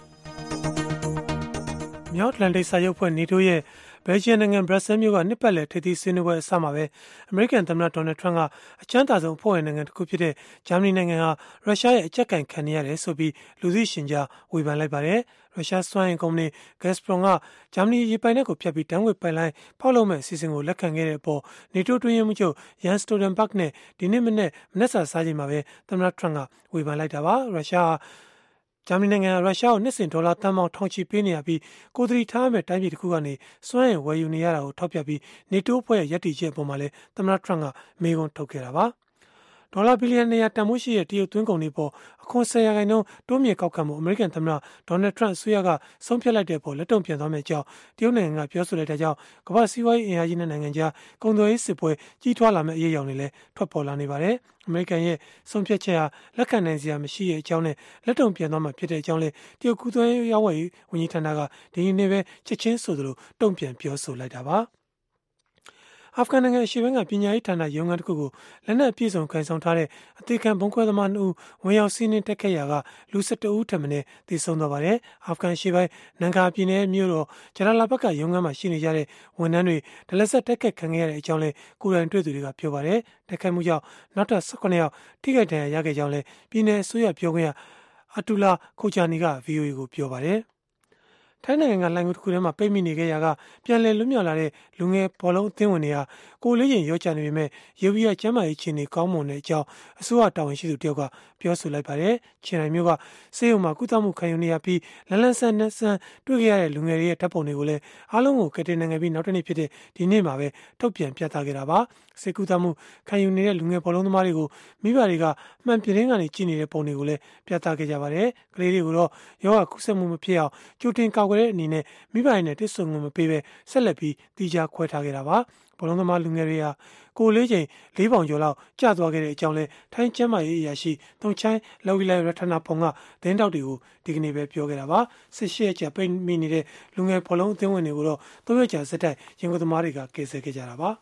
။မြောက်အတ္တလန္တိတ်စာချုပ်ဖွဲ့ NATO ရဲ့ဘယ်လ်ဂျီယံနိုင်ငံဘရပ်ဆဲမြို့ကနှစ်ပတ်လည်ထိပ်သီးဆွေးနွေးပွဲအစမှာပဲအမေရိကန်သမ္မတဒေါ်နယ်ထရန့်ကအချမ်းသာဆုံးအဖွဲ့ဝင်နိုင်ငံတစ်ခုဖြစ်တဲ့ဂျာမနီနိုင်ငံဟာရုရှားရဲ့အကြက်ကင်ခံနေရတယ်ဆိုပြီးလူသိရှင်ကြားဝေဖန်လိုက်ပါတယ်။ရုရှားစွမ်းအင်ကုမ္ပဏီ Gazprom ကဂျာမနီရေပိုင်နက်ကိုဖျက်ပြီးတန်းငွေပိုင်လိုင်းဖောက်လုပ်မဲ့အစီအစဉ်ကိုလက်ခံခဲ့တဲ့အပေါ် NATO တွင်းရေးမှူးချုပ် Jens Stoltenberg နဲ့ဒီနေ့မနေ့မနေ့စာစားချိန်မှာပဲသမ္မတထရန့်ကဝေဖန်လိုက်တာပါ။ရုရှားဂျာမနီနိုင်ငံရုရှားကိုနှစ်စဉ်ဒေါ်လာသန်းပေါင်းထောင်ချီပေးနေရပြီးကိုယ်တရီထားမဲ့တိုင်းပြည်တစ်ခုကနေစွမ်းအင်ဝယ်ယူနေရတာကိုထောက်ပြပြီး NATO အဖွဲ့ရဲ့ရည်တည်ချက်အပေါ်မှာလည်းသမ္မတထရန့်ကမေးခွန်းထုတ်ခဲ့တာပါ။ဒေါ်လာဘီလီယံနေရာတန်ဖိုးရှိတဲ့တရုတ်သွင်းကုန်တွေပေါ်အခွန်ဆယ်ရာခိုင်နှုန်းတိုးမြင့်ကောက်ခံမှုအမေရိကန်သမ္မတဒေါ်နယ်ထရန့်အစိုးရကဆုံးဖြတ်လိုက်တဲ့အပေါ်လက်တုံ့ပြန်သွားမယ့်အကြောင်းတရုတ်နိုင်ငံကပြောဆိုလိုက်တဲ့ကြောင့်ကမ္ဘာစီးပွားရေးအင်အားကြီးတဲ့နိုင်ငံကြားကုန်သွယ်ရေးစစ်ပွဲကြီးထွားလာမယ့်အရေးအယောင်တွေလည်းထွက်ပေါ်လာနေပါတယ်။အမေရိကန်ရဲ့ဆုံးဖြတ်ချက်ဟာလက်ခံနိုင်စရာမရှိတဲ့အကြောင်းနဲ့လက်တုံ့ပြန်သွားမှာဖြစ်တဲ့အကြောင်းလည်းတရုတ်ကူးသွယ်ရေးဝန်ကြီးဌာနကဒီနေ့ပဲချက်ချင်းဆိုသလိုတုံ့ပြန်ပြောဆိုလိုက်တာပါ။အာဖဂန်နိုင်ငံအရှေ့ပိုင်းကပညာရေးဌာနရုံးခန်းတစ်ခုကိုလက်နက်အပြည့်စုံကိုင်ဆောင်ထားတဲ့အသေးခံဘုံခွဲသမားနှစ်ဦးဝင်ရောက်စီးနင်းတက်ခဲ့ရာကလူ၁၁ဦးထပ်မံသေဆုံးသွားပါတယ်။အာဖဂန်အရှေ့ပိုင်းနန်ဂါပြည်နယ်မြို့တော်ဂျလာလာဘတ်ကရုံးခန်းမှာရှိနေကြတဲ့ဝန်ထမ်းတွေဒလဆက်တက်ခတ်ခံခဲ့ရတဲ့အကြောင်းလည်းကိုယ်တိုင်တွေ့သူတွေကပြောပါတယ်။တက်ခတ်မှုကြောင့်နောက်ထပ်၁၈ယောက်ထိခိုက်ဒဏ်ရာရခဲ့ကြောင်းလည်းပြည်နယ်အစိုးရပြောခွင့်ရအတူလာခိုချာနီက ဗွီအိုအေကိုပြောပါတယ်။ထိုင်းနိုင်ငံကလိုင်ငူတစ်ခုထဲမှာပိတ်မိနေခဲ့ရာကပြန်လည်လွတ်မြောက်လာတဲ့လူငယ်ဘောလုံးအသင်းဝင်တွေဟာကိုယ်လေးချိန်ရောချနေပေမဲ့ရုပ်ရည်ကျမ်းမာရေးခြေနေကောင်းမွန်တဲ့အကြောင်းအစိုးရတာဝန်ရှိသူတယောက်ကပြောဆိုလိုက်ပါတယ်။ချင်းတိုင်းမျိုးကစေယုံမှာကုသမှုခံယူနေရပြီးလန်လန်ဆန်နဆန်တွေ့ခဲ့ရတဲ့လူငယ်တွေရဲ့ဓာတ်ပုံတွေကိုလည်းအားလုံးကိုကတင်နိုင်ငံပြီးနောက်တစ်နေ့ဖြစ်တဲ့ဒီနေ့မှာပဲထုတ်ပြန်ပြသခဲ့တာပါ။စေကုသမှုခံယူနေတဲ့လူငယ်ဘောလုံးသမားတွေကိုမိဘတွေကမှန်ပြင်းကနေကြည့်နေတဲ့ပုံတွေကိုလည်းပြသခဲ့ကြပါတယ်။ကလေးတွေကိုတော့ယောဂကုသမှုမဖြစ်အောင်ကြိုတင်ကာကွယ်တဲ့အနေနဲ့မိဘတွေနဲ့တစ်ဆုံငွေမပေးဘဲဆက်လက်ပြီးတီးခြားခွဲထားခဲ့တာပါဘောလုံးသမားလူငယ်တွေဟာကိုလေးချိန်လေးပေါင်ကျော်လောက်ကျသွားခဲ့တဲ့အကြောင်းလဲထိုင်းကျမ်းမာရေးအရာရှိတုံချိုင်းလော်ဂီလိုင်ရထနာပုံကသတင်းတောက်တွေကိုဒီကနေ့ပဲပြောခဲ့တာပါစစ်ရှိရက်ကြာပိတ်မိနေတဲ့လူငယ်ဘောလုံးအသင်းဝင်တွေကိုတော့သုံးရက်ကြာစက်တိုက်ရင်ကုန်သမားတွေကကယ်ဆယ်ခဲ့ကြတာပါ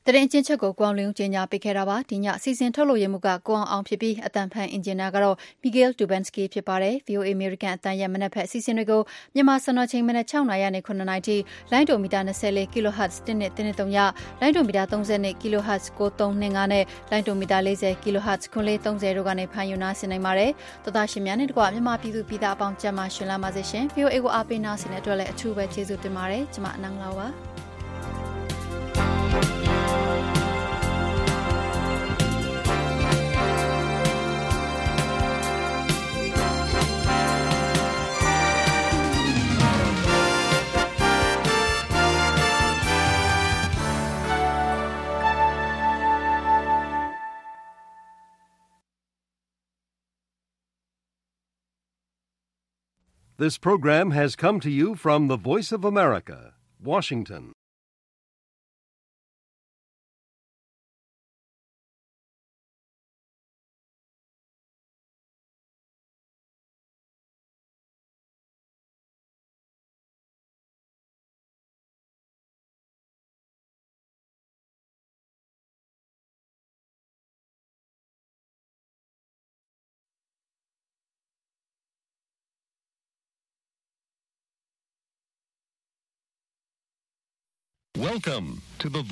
တရင်ချင်းချက်ကိုကွန်လင်းကျင်းညာပေးခဲ့တာပါဒီညစီစဉ်ထုတ်လို့ရမှုကကွန်အောင်ဖြစ်ပြီးအတန်ဖန်အင်ဂျင်နာကတော့ Miguel Dubansky ဖြစ်ပါတယ် V O A American အတန်ရဲ့မနက်ဖက်စီစဉ်တွေကိုမြန်မာစံတော်ချိန်မနက်6နာရီနဲ့9နာရီထိလိုင်းဒိုမီတာ24 kHz တစ်နှစ်တစ်နှစ်သုံးရလိုင်းဒိုမီတာ30 kHz 9325နဲ့လိုင်းဒိုမီတာ40 kHz ခွန်လေး30တို့ကနေဖန်ယူနာဆင်နိုင်ပါတယ်တော်သားရှင်များနဲ့တကွမြန်မာပြည်သူပြည်သားအပေါင်းကြမှာရှင်လာပါစေရှင် V O A ကိုအားပေးနာဆင်တဲ့အတွက်လည်းအထူးပဲကျေးဇူးတင်ပါတယ်ကျွန်မအနန်းလာပါ This program has come to you from the Voice of America, Washington. Welcome to the